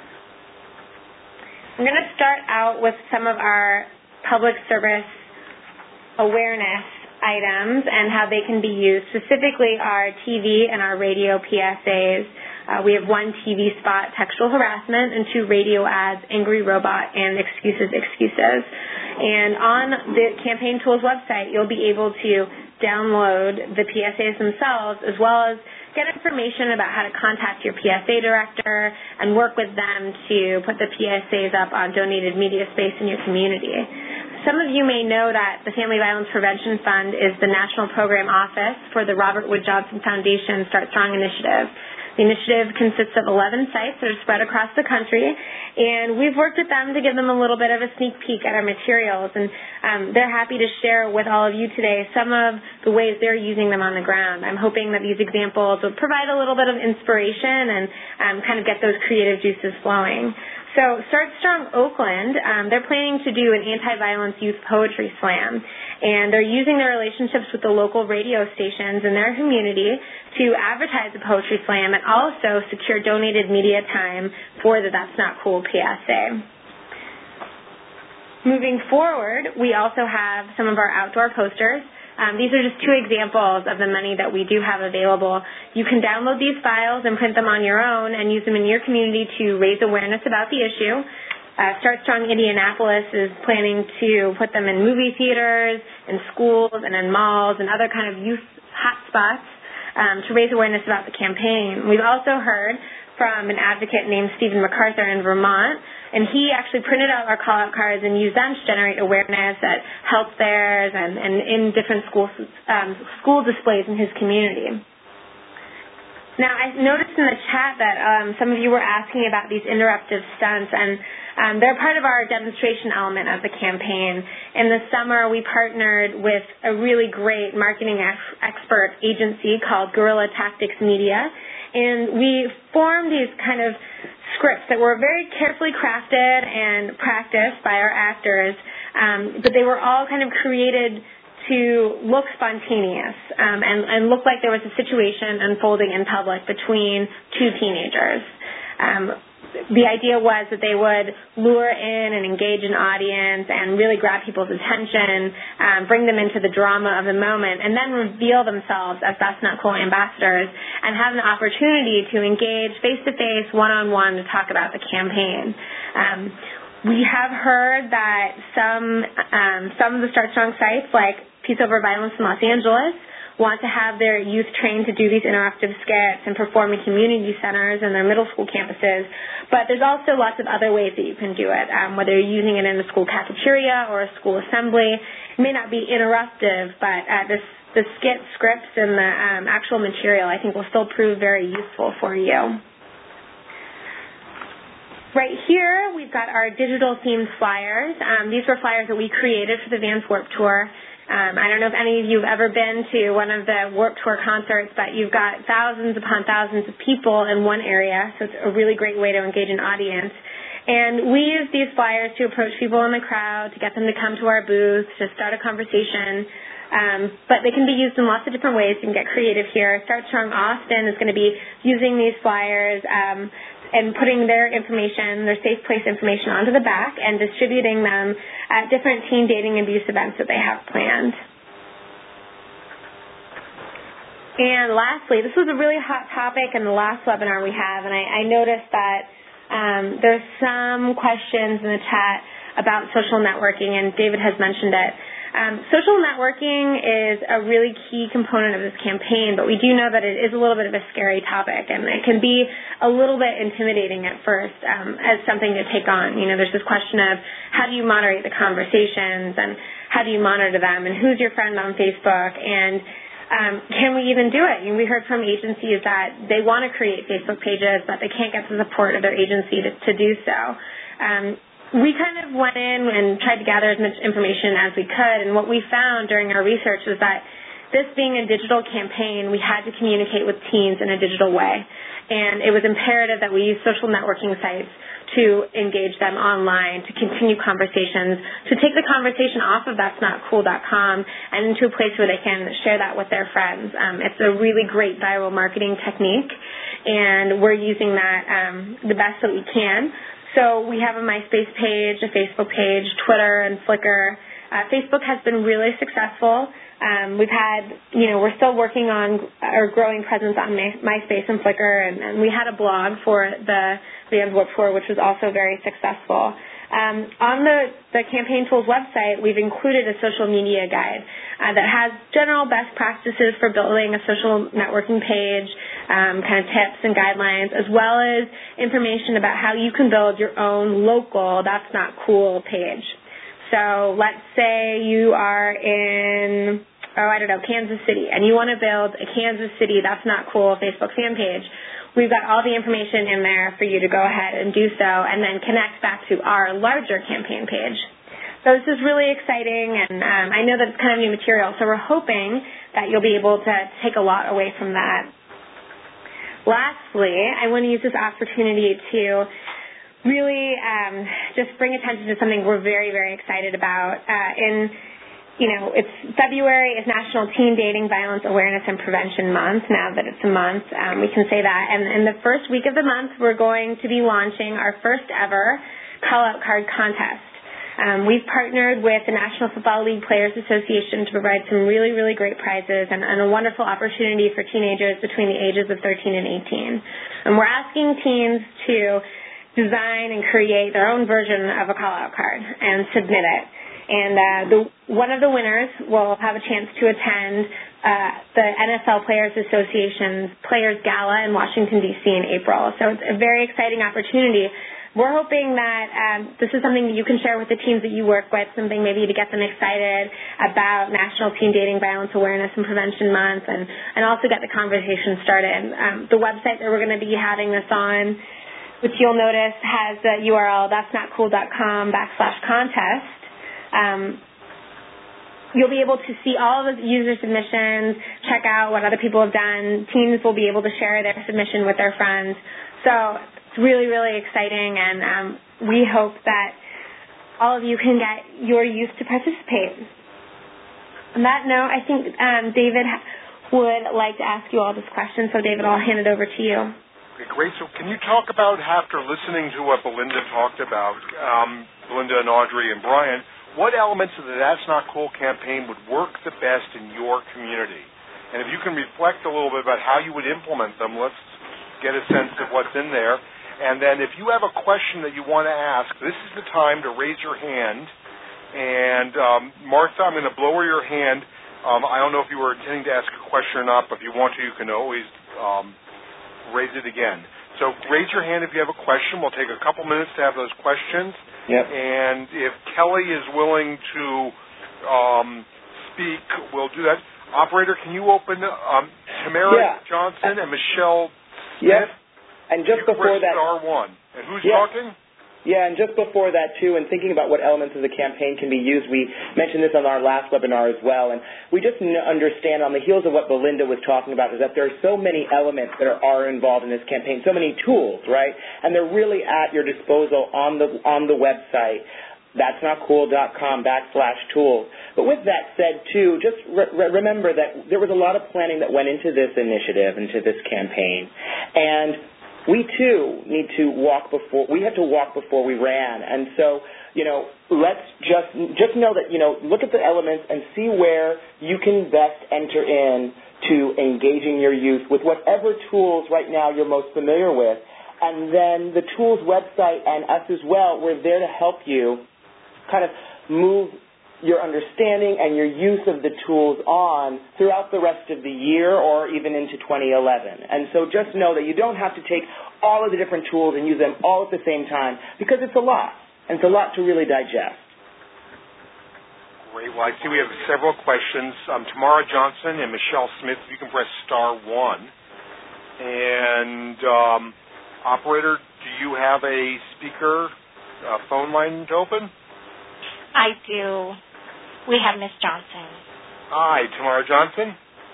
I'm going to start out with some of our public service awareness items and how they can be used, specifically our TV and our radio PSAs. We have one TV spot, textual harassment, and two radio ads, angry robot and excuses. And on the Campaign Tools website, you'll be able to download the PSAs themselves as well as get information about how to contact your PSA director and work with them to put the PSAs up on donated media space in your community. Some of you may know that the Family Violence Prevention Fund is the national program office for the Robert Wood Johnson Foundation Start Strong initiative. The initiative consists of 11 sites that are spread across the country, and we've worked with them to give them a little bit of a sneak peek at our materials, and they're happy to share with all of you today some of the ways they're using them on the ground. I'm hoping that these examples will provide a little bit of inspiration and kind of get those creative juices flowing. So Start Strong Oakland, they're planning to do an anti-violence youth poetry slam, and they're using their relationships with the local radio stations in their community to advertise the poetry slam and also secure donated media time for the That's Not Cool PSA. Moving forward, we also have some of our outdoor posters. These are just two examples of the many that we do have available. You can download these files and print them on your own and use them in your community to raise awareness about the issue. Start Strong Indianapolis is planning to put them in movie theaters, in schools, and in malls and other kind of youth hotspots to raise awareness about the campaign. We've also heard from an advocate named Stephen MacArthur in Vermont, and he actually printed out our call-out cards and used them to generate awareness at health fairs and in different school displays in his community. Now, I noticed in the chat that some of you were asking about these interruptive stunts, and They're part of our demonstration element of the campaign. In the summer, we partnered with a really great marketing expert agency called Guerrilla Tactics Media, and we formed these kind of scripts that were very carefully crafted and practiced by our actors, but they were all kind of created to look spontaneous and look like there was a situation unfolding in public between two teenagers. The idea was that they would lure in and engage an audience and really grab people's attention, bring them into the drama of the moment, and then reveal themselves as That's Not Cool ambassadors and have an opportunity to engage face-to-face, one-on-one to talk about the campaign. We have heard that some of the Start Strong sites, like Peace Over Violence in Los Angeles, want to have their youth trained to do these interactive skits and perform in community centers and their middle school campuses. But there's also lots of other ways that you can do it, whether you're using it in the school cafeteria or a school assembly. It may not be interruptive, but the skit scripts and the actual material, I think, will still prove very useful for you. Right here, we've got our digital themed flyers. These were flyers that we created for the Vans Warped Tour. I don't know if any of you have ever been to one of the Warped Tour concerts, but you've got thousands upon thousands of people in one area, so it's a really great way to engage an audience. And we use these flyers to approach people in the crowd, to get them to come to our booth, to start a conversation. But they can be used in lots of different ways. You can get creative here. Start Strong Austin is going to be using these flyers and putting their information, their safe place information onto the back and distributing them at different teen dating abuse events that they have planned. And lastly, this was a really hot topic in the last webinar we have, and I noticed that there's some questions in the chat about social networking, and David has mentioned it. Social networking is a really key component of this campaign, but we do know that it is a little bit of a scary topic, and it can be a little bit intimidating at first as something to take on. You know, there's this question of how do you moderate the conversations, and how do you monitor them, and who's your friend on Facebook, and can we even do it? You know, we heard from agencies that they want to create Facebook pages, but they can't get the support of their agency to do so. We kind of went in and tried to gather as much information as we could, and what we found during our research was that this being a digital campaign, we had to communicate with teens in a digital way, and it was imperative that we use social networking sites to engage them online, to continue conversations, to take the conversation off of that'snotcool.com and into a place where they can share that with their friends. It's a really great viral marketing technique, and we're using that the best that we can. So we have a MySpace page, a Facebook page, Twitter, and Flickr. Facebook has been really successful. We're still working on our growing presence on MySpace and Flickr, and we had a blog for the Vans Warped Tour, which was also very successful. On the Campaign Tools website, we've included a social media guide that has general best practices for building a social networking page, kind of tips and guidelines, as well as information about how you can build your own local That's Not Cool page. So let's say you are in, Kansas City, and you want to build a Kansas City That's Not Cool Facebook fan page. We've got all the information in there for you to go ahead and do so and then connect back to our larger campaign page. So this is really exciting, and I know that it's kind of new material, so we're hoping that you'll be able to take a lot away from that. Lastly, I want to use this opportunity to really just bring attention to something we're very, very excited about. It's February is National Teen Dating Violence Awareness and Prevention Month. Now that it's a month, we can say that. And in the first week of the month, we're going to be launching our first ever call-out card contest. We've partnered with the National Football League Players Association to provide some really, really great prizes and a wonderful opportunity for teenagers between the ages of 13 and 18. And we're asking teens to design and create their own version of a call-out card and submit it. And one of the winners will have a chance to attend the NFL Players Association's Players Gala in Washington, D.C. in April. So it's a very exciting opportunity. We're hoping that this is something that you can share with the teams that you work with, something maybe to get them excited about National Teen Dating Violence Awareness and Prevention Month, and also get the conversation started. The website that we're going to be having this on which you'll notice has the URL that'snotcool.com/contest. You'll be able to see all of the user submissions, check out what other people have done. Teens will be able to share their submission with their friends. So it's really, really exciting, and we hope that all of you can get your youth to participate. On that note, I think David would like to ask you all this question. So, David, I'll hand it over to you. Okay, great. So can you talk about, after listening to what Belinda talked about, Belinda and Audrey and Brian, what elements of the That's Not Cool campaign would work the best in your community? And if you can reflect a little bit about how you would implement them, let's get a sense of what's in there. And then if you have a question that you want to ask, this is the time to raise your hand. And Martha, I'm going to blow your hand. I don't know if you were intending to ask a question or not, but if you want to, you can always raise it again. So raise your hand if you have a question. We'll take a couple minutes to have those questions. Yep. And if Kelly is willing to speak, we'll do that. Operator, can you open Tamara Johnson and Michelle Smith? Yes. And just before that, star one. And who's talking? Yeah, and just before that, too, and thinking about what elements of the campaign can be used, we mentioned this on our last webinar as well, and we just understand on the heels of what Belinda was talking about is that there are so many elements that are involved in this campaign, so many tools, right? And they're really at your disposal on the website, that'snotcool.com/tools. But with that said, too, just remember that there was a lot of planning that went into this initiative, into this campaign, and we, too, need to walk before we ran. And so, let's just know that, look at the elements and see where you can best enter in to engaging your youth with whatever tools right now you're most familiar with. And then the tools website and us as well, we're there to help you kind of move your understanding and your use of the tools on throughout the rest of the year or even into 2011. And so just know that you don't have to take all of the different tools and use them all at the same time because it's a lot, and it's a lot to really digest. Great. Well, I see we have several questions. Tamara Johnson and Michelle Smith, you can press star one. And operator, do you have a speaker phone line open? I do. We have Miss Johnson. Hi, Tamara Johnson.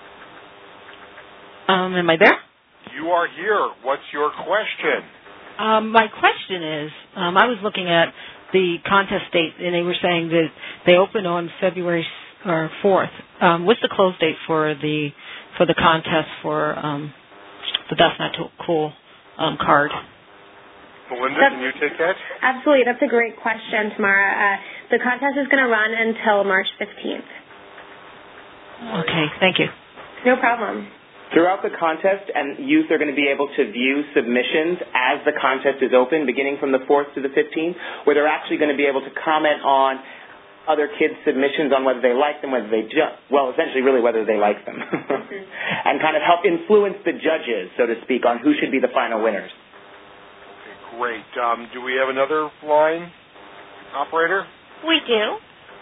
Am I there? You are here. What's your question? My question is, I was looking at the contest date, and they were saying that they open on February 4th. What's the close date for the contest for the That's Not Cool card? Belinda, can you take that? Absolutely. That's a great question, Tamara. The contest is going to run until March 15th. Okay. Thank you. No problem. Throughout the contest, and youth are going to be able to view submissions as the contest is open, beginning from the 4th to the 15th, where they're actually going to be able to comment on other kids' submissions on whether they like them, whether they essentially really whether they like them, and kind of help influence the judges, so to speak, on who should be the final winners. Okay, great. Do we have another line, operator? We do.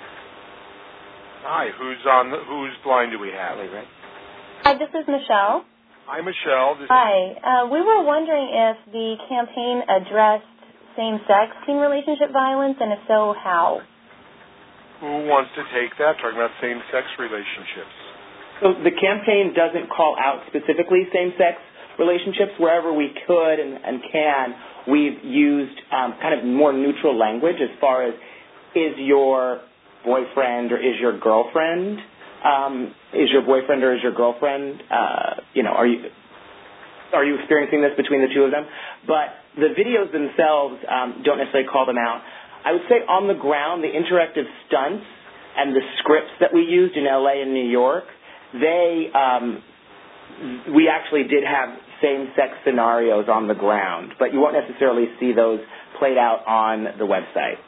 Hi, whose line do we have? Hi, this is Michelle. Hi, Michelle. Hi. We were wondering if the campaign addressed same-sex teen relationship violence, and if so, how? Who wants to take that, talking about same-sex relationships? So the campaign doesn't call out specifically same-sex relationships. Wherever we could and can, we've used kind of more neutral language as far as is your boyfriend or is your girlfriend, is your boyfriend or is your girlfriend, are you experiencing this between the two of them? But the videos themselves don't necessarily call them out. I would say on the ground, the interactive stunts and the scripts that we used in LA and New York, we actually did have same-sex scenarios on the ground, but you won't necessarily see those played out on the website.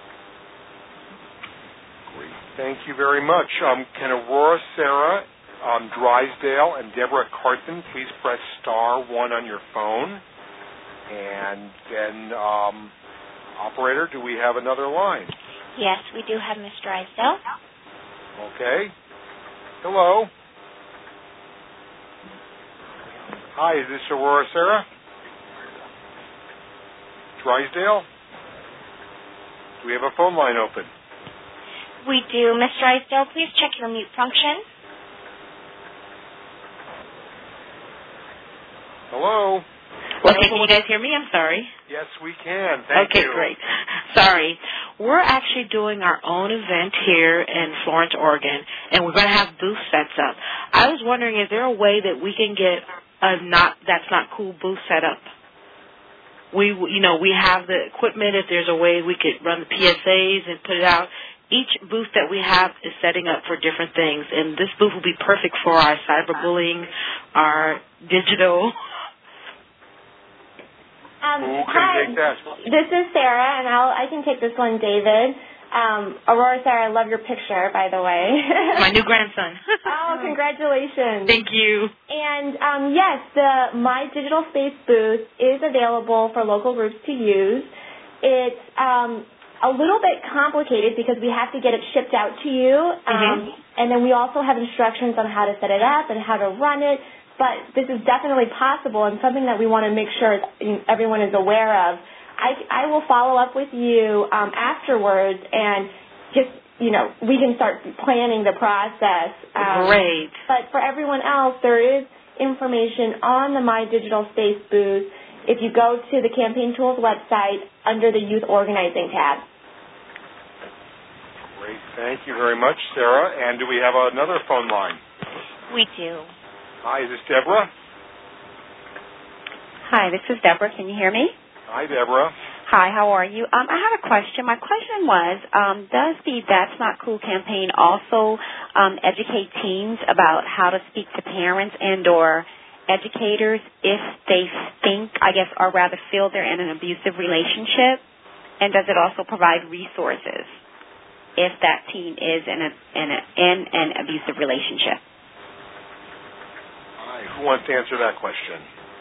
Great. Thank you very much. Can Aurora Sarah, Drysdale, and Deborah Carthen please press star one on your phone? And then, operator, do we have another line? Yes, we do have Miss Drysdale. Okay. Hello. Hi, is this Aurora Sarah? Drysdale? Do we have a phone line open? We do. Ms. Drysdale, please check your mute function. Hello? Okay, can you guys hear me? I'm sorry. Yes, we can. Thank you. Okay, great. Sorry. We're actually doing our own event here in Florence, Oregon, and we're going to have booth sets up. I was wondering, is there a way that we can get a That's Not Cool booth set up? We have the equipment. If there's a way we could run the PSAs and put it out. Each booth that we have is setting up for different things, and this booth will be perfect for our cyberbullying, our digital. Who can Hi, take that? this is Sarah, and I can take this one, David. Aurora, Sarah, I love your picture, by the way. My new grandson. Oh, congratulations. Thank you. And, yes, the My Digital Space booth is available for local groups to use. It's a little bit complicated because we have to get it shipped out to you, and then we also have instructions on how to set it up and how to run it. But this is definitely possible and something that we want to make sure everyone is aware of. I will follow up with you afterwards and just, we can start planning the process. Great. But for everyone else, there is information on the My Digital Space booth if you go to the Campaign Tools website under the Youth Organizing tab. Great. Thank you very much, Sarah. And do we have another phone line? We do. Hi, is this Deborah? Hi, this is Deborah. Can you hear me? Hi, Deborah. Hi, how are you? I have a question. My question was, does the That's Not Cool campaign also educate teens about how to speak to parents and or educators if they think, or rather feel they're in an abusive relationship? And does it also provide resources if that teen is in an abusive relationship? Who wants to answer that question?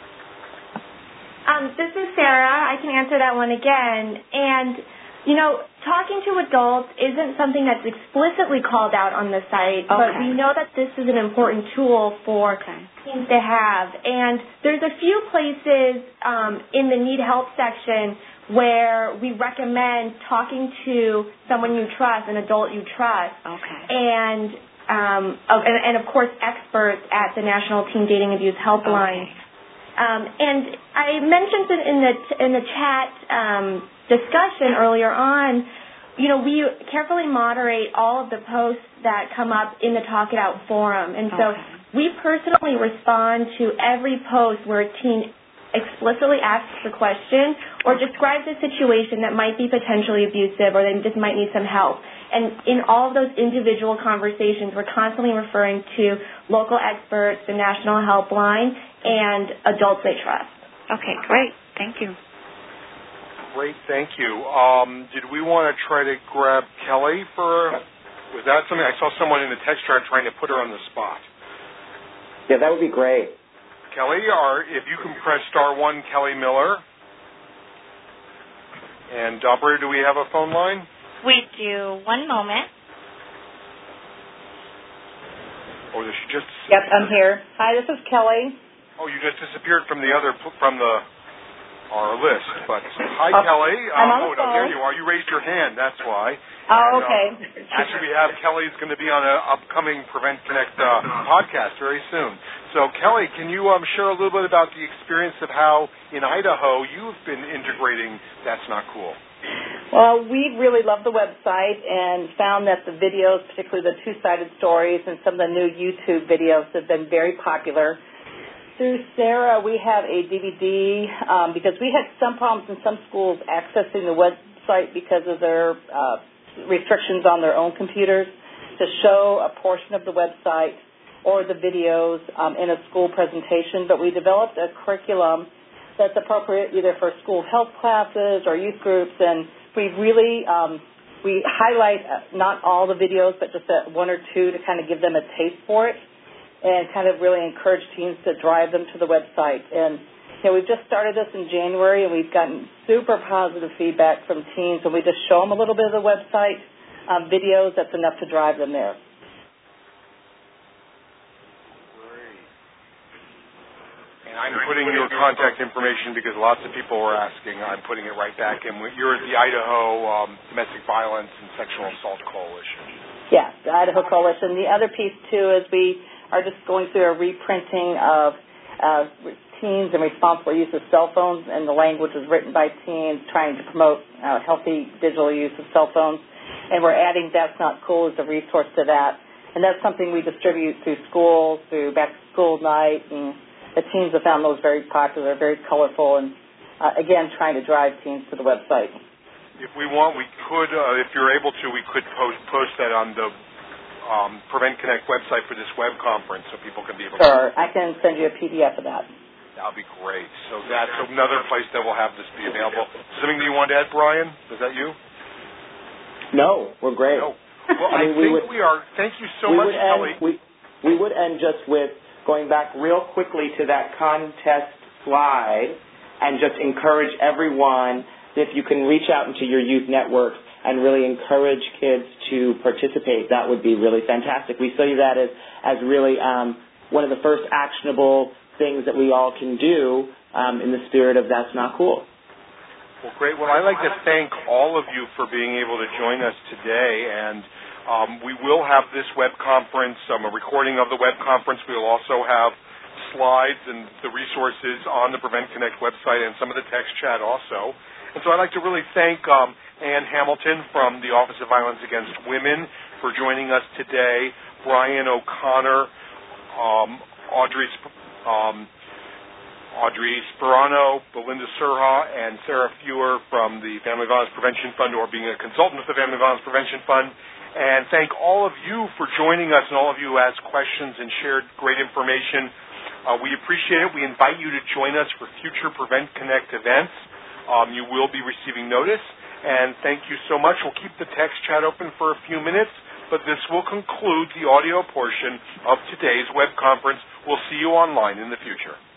This is Sarah. I can answer that one again. And, talking to adults isn't something that's explicitly called out on the site, but we know that this is an important tool for teens to have. And there's a few places in the Need Help section where we recommend talking to someone you trust, an adult you trust. And of course, experts at the National Teen Dating Abuse Helpline. And I mentioned it in the chat discussion earlier on. We carefully moderate all of the posts that come up in the Talk It Out forum, and so we personally respond to every post where a teen explicitly asks the question or describes a situation that might be potentially abusive or they just might need some help. And in all of those individual conversations, we're constantly referring to local experts, the National Helpline, and adults they trust. Okay, great. Thank you. Great, thank you. Did we want to try to grab Kelly was that something? I saw someone in the text thread trying to put her on the spot. Yeah, that would be great. Kelly, if you can press *1, Kelly Miller. And operator, do we have a phone line? We do. One moment. Or did she just? Yep, I'm here. Hi, this is Kelly. Oh, you just disappeared from our list. But hi, Kelly. I'm on the phone. No, there you are. You raised your hand. That's why. Oh, okay. Actually, we have Kelly's going to be on an upcoming Prevent Connect podcast very soon. So, Kelly, can you share a little bit about the experience of how in Idaho you've been integrating That's Not Cool? Well, we really love the website and found that the videos, particularly the two-sided stories and some of the new YouTube videos, have been very popular. Through Sarah, we have a DVD because we had some problems in some schools accessing the website because of their restrictions on their own computers to show a portion of the website or the videos in a school presentation. But we developed a curriculum that's appropriate either for school health classes or youth groups, and we really we highlight not all the videos but just one or two to kind of give them a taste for it and kind of really encourage teens to drive them to the website. And we've just started this in January, and we've gotten super positive feedback from teens, and we just show them a little bit of the website videos. That's enough to drive them there. Great. And I'm putting your contact information because lots of people were asking. I'm putting it right back in. You're at the Idaho Domestic Violence and Sexual Assault Coalition. Yes, the Idaho Coalition. The other piece, too, is we are just going through a reprinting of teens and responsible use of cell phones, and the language is written by teens trying to promote healthy digital use of cell phones. And we're adding That's Not Cool as a resource to that. And that's something we distribute through schools, through back-to-school night, and the teens have found those very popular, very colorful, and, again, trying to drive teens to the website. If we want, we could, if you're able to, we could post that on the Prevent Connect website for this web conference so people can be able to... Sure. I can send you a PDF of that. That would be great. So that's another place that will have this be available. Something that you want to add, Brian? Is that you? No, we're great. No. Well, I think we are. Thank you so much, Kelly. We would end just with going back real quickly to that contest slide and just encourage everyone, if you can reach out into your youth networks and really encourage kids to participate, that would be really fantastic. We see that as really one of the first actionable things that we all can do in the spirit of That's Not Cool. Well, great. Well, I'd like to thank all of you for being able to join us today, and we will have this web conference, a recording of the web conference. We will also have slides and the resources on the Prevent Connect website and some of the text chat also. And so I'd like to really thank Ann Hamilton from the Office of Violence Against Women for joining us today, Brian O'Connor, Audrey Sperano, Belinda Surha, and Sarah Fewer from the Family Violence Prevention Fund, or being a consultant with the Family Violence Prevention Fund. And thank all of you for joining us and all of you who asked questions and shared great information. We appreciate it. We invite you to join us for future Prevent Connect events. You will be receiving notice. And thank you so much. We'll keep the text chat open for a few minutes, but this will conclude the audio portion of today's web conference. We'll see you online in the future.